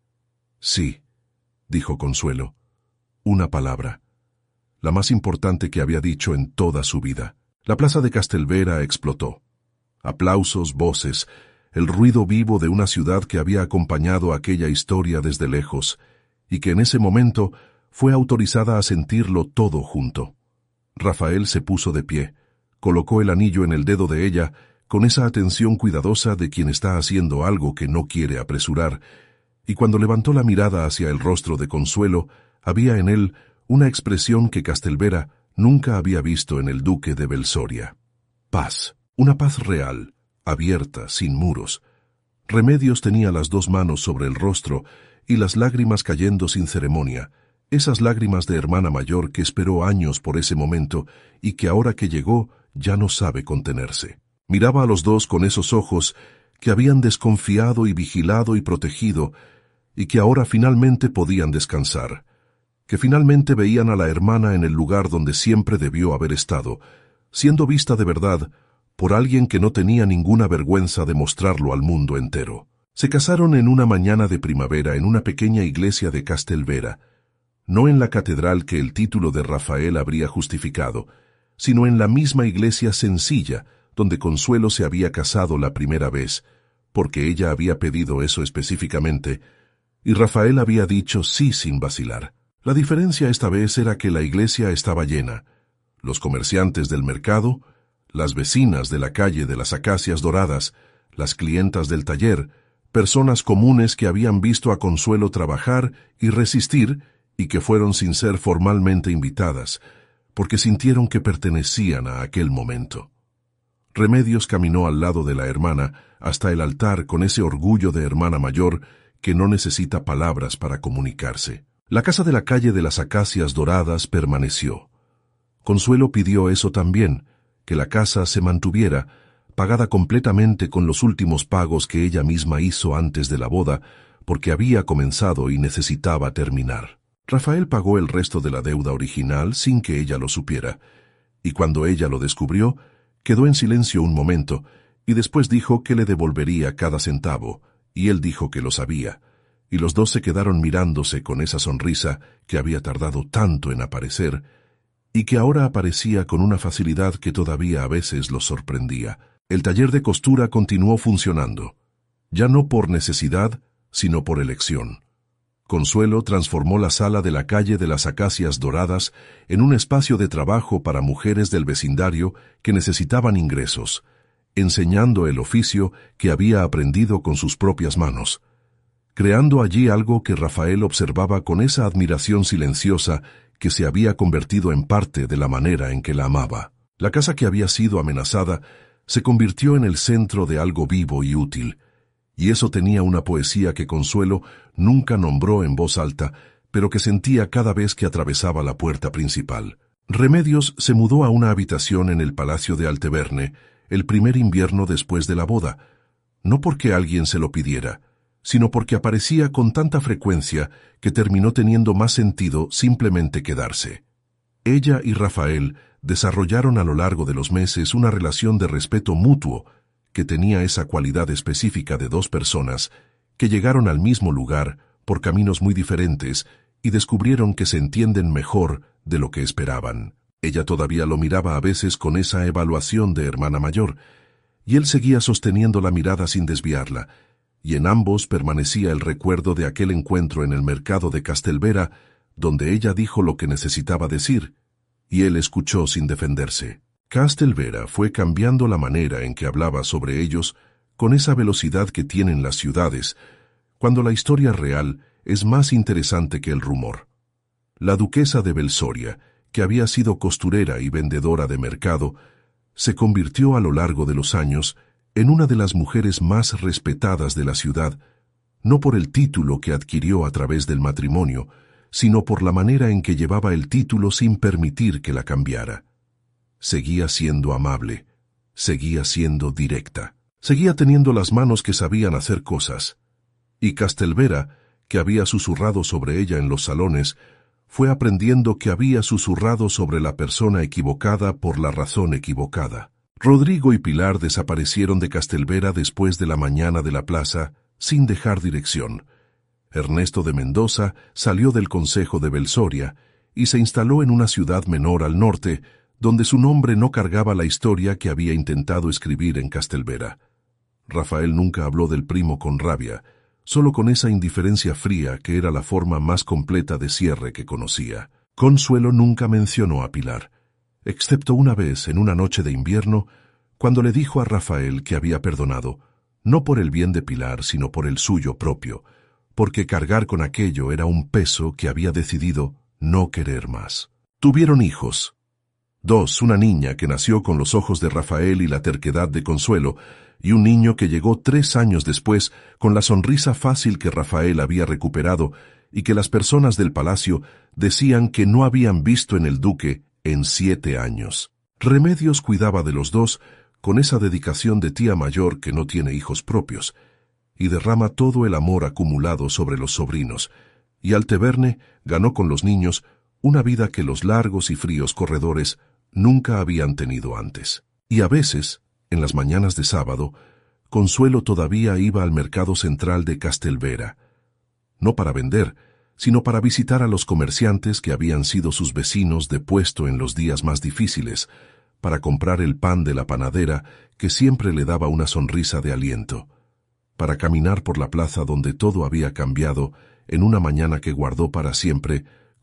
Sí, dijo Consuelo, una palabra, la más importante que había dicho en toda su vida. La plaza de Castelvera explotó. Aplausos, voces, el ruido vivo de una ciudad que había acompañado aquella historia desde lejos, y que en ese momento fue autorizada a sentirlo todo junto. Rafael se puso de pie, colocó el anillo en el dedo de ella, con esa atención cuidadosa de quien está haciendo algo que no quiere apresurar, y cuando levantó la mirada hacia el rostro de Consuelo, había en él una expresión que Castelvera nunca había visto en el duque de Belsoria. Paz, una paz real, abierta, sin muros. Remedios tenía las dos manos sobre el rostro y las lágrimas cayendo sin ceremonia, esas lágrimas de hermana mayor que esperó años por ese momento y que ahora que llegó ya no sabe contenerse. Miraba a los dos con esos ojos que habían desconfiado y vigilado y protegido y que ahora finalmente podían descansar, que finalmente veían a la hermana en el lugar donde siempre debió haber estado, siendo vista de verdad por alguien que no tenía ninguna vergüenza de mostrarlo al mundo entero. Se casaron en una mañana de primavera en una pequeña iglesia de Castelvera, no en la catedral que el título de Rafael habría justificado, sino en la misma iglesia sencilla donde Consuelo se había casado la primera vez, porque ella había pedido eso específicamente, y Rafael había dicho sí sin vacilar. La diferencia esta vez era que la iglesia estaba llena. Los comerciantes del mercado, las vecinas de la calle de las Acacias Doradas, las clientas del taller, personas comunes que habían visto a Consuelo trabajar y resistir y que fueron sin ser formalmente invitadas, porque sintieron que pertenecían a aquel momento. Remedios caminó al lado de la hermana hasta el altar con ese orgullo de hermana mayor que no necesita palabras para comunicarse. La casa de la calle de las Acacias Doradas permaneció. Consuelo pidió eso también, que la casa se mantuviera, pagada completamente con los últimos pagos que ella misma hizo antes de la boda, porque había comenzado y necesitaba terminar. Rafael pagó el resto de la deuda original sin que ella lo supiera, y cuando ella lo descubrió, quedó en silencio un momento, y después dijo que le devolvería cada centavo, y él dijo que lo sabía, y los dos se quedaron mirándose con esa sonrisa que había tardado tanto en aparecer, y que ahora aparecía con una facilidad que todavía a veces los sorprendía. El taller de costura continuó funcionando, ya no por necesidad, sino por elección. Consuelo transformó la sala de la calle de las Acacias Doradas en un espacio de trabajo para mujeres del vecindario que necesitaban ingresos, enseñando el oficio que había aprendido con sus propias manos, creando allí algo que Rafael observaba con esa admiración silenciosa que se había convertido en parte de la manera en que la amaba. La casa que había sido amenazada se convirtió en el centro de algo vivo y útil, y eso tenía una poesía que Consuelo nunca nombró en voz alta, pero que sentía cada vez que atravesaba la puerta principal. Remedios se mudó a una habitación en el Palacio de Alteverne el primer invierno después de la boda, no porque alguien se lo pidiera, sino porque aparecía con tanta frecuencia que terminó teniendo más sentido simplemente quedarse. Ella y Rafael desarrollaron a lo largo de los meses una relación de respeto mutuo que tenía esa cualidad específica de dos personas que llegaron al mismo lugar por caminos muy diferentes y descubrieron que se entienden mejor de lo que esperaban. Ella todavía lo miraba a veces con esa evaluación de hermana mayor, y él seguía sosteniendo la mirada sin desviarla, y en ambos permanecía el recuerdo de aquel encuentro en el mercado de Castelvera, donde ella dijo lo que necesitaba decir, y él escuchó sin defenderse. Castelvera fue cambiando la manera en que hablaba sobre ellos con esa velocidad que tienen las ciudades, cuando la historia real es más interesante que el rumor. La duquesa de Belsoria, que había sido costurera y vendedora de mercado, se convirtió a lo largo de los años en una de las mujeres más respetadas de la ciudad, no por el título que adquirió a través del matrimonio, sino por la manera en que llevaba el título sin permitir que la cambiara. Seguía siendo amable, seguía siendo directa, seguía teniendo las manos que sabían hacer cosas. Y Castelvera, que había susurrado sobre ella en los salones, fue aprendiendo que había susurrado sobre la persona equivocada por la razón equivocada. Rodrigo y Pilar desaparecieron de Castelvera después de la mañana de la plaza, sin dejar dirección. Ernesto de Mendoza salió del Consejo de Belsoria y se instaló en una ciudad menor al norte, donde su nombre no cargaba la historia que había intentado escribir en Castelvera. Rafael nunca habló del primo con rabia, solo con esa indiferencia fría que era la forma más completa de cierre que conocía. Consuelo nunca mencionó a Pilar, excepto una vez en una noche de invierno, cuando le dijo a Rafael que había perdonado, no por el bien de Pilar, sino por el suyo propio, porque cargar con aquello era un peso que había decidido no querer más. Tuvieron hijos. Dos, una niña que nació con los ojos de Rafael y la terquedad de Consuelo, y un niño que llegó tres años después con la sonrisa fácil que Rafael había recuperado y que las personas del palacio decían que no habían visto en el duque en siete años. Remedios cuidaba de los dos con esa dedicación de tía mayor que no tiene hijos propios, y derrama todo el amor acumulado sobre los sobrinos, y Alteverne ganó con los niños una vida que los largos y fríos corredores nunca habían tenido antes. Y a veces, en las mañanas de sábado, Consuelo todavía iba al mercado central de Castelvera, no para vender, sino para visitar a los comerciantes que habían sido sus vecinos de puesto en los días más difíciles, para comprar el pan de la panadera que siempre le daba una sonrisa de aliento, para caminar por la plaza donde todo había cambiado en una mañana que guardó para siempre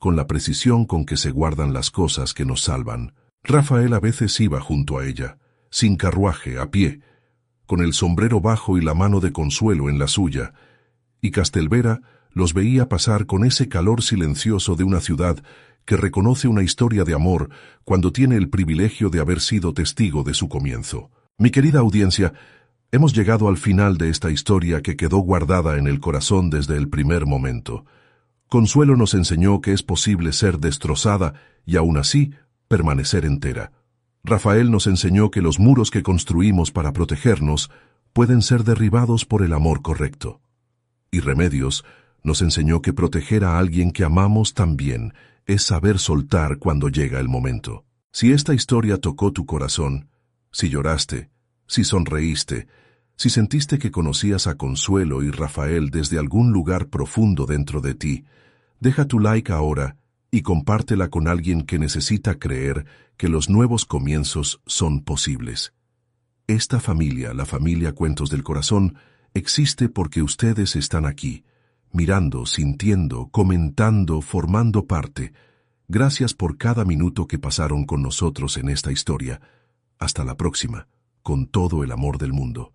con la precisión con que se guardan las cosas que nos salvan. Rafael a veces iba junto a ella, sin carruaje, a pie, con el sombrero bajo y la mano de Consuelo en la suya, y Castelvera los veía pasar con ese calor silencioso de una ciudad que reconoce una historia de amor cuando tiene el privilegio de haber sido testigo de su comienzo. Mi querida audiencia, hemos llegado al final de esta historia que quedó guardada en el corazón desde el primer momento. Consuelo nos enseñó que es posible ser destrozada y aún así permanecer entera. Rafael nos enseñó que los muros que construimos para protegernos pueden ser derribados por el amor correcto. Y Remedios nos enseñó que proteger a alguien que amamos también es saber soltar cuando llega el momento. Si esta historia tocó tu corazón, si lloraste, si sonreíste, si sentiste que conocías a Consuelo y Rafael desde algún lugar profundo dentro de ti, deja tu like ahora y compártela con alguien que necesita creer que los nuevos comienzos son posibles. Esta familia, la familia Cuentos del Corazón, existe porque ustedes están aquí, mirando, sintiendo, comentando, formando parte. Gracias por cada minuto que pasaron con nosotros en esta historia. Hasta la próxima, con todo el amor del mundo.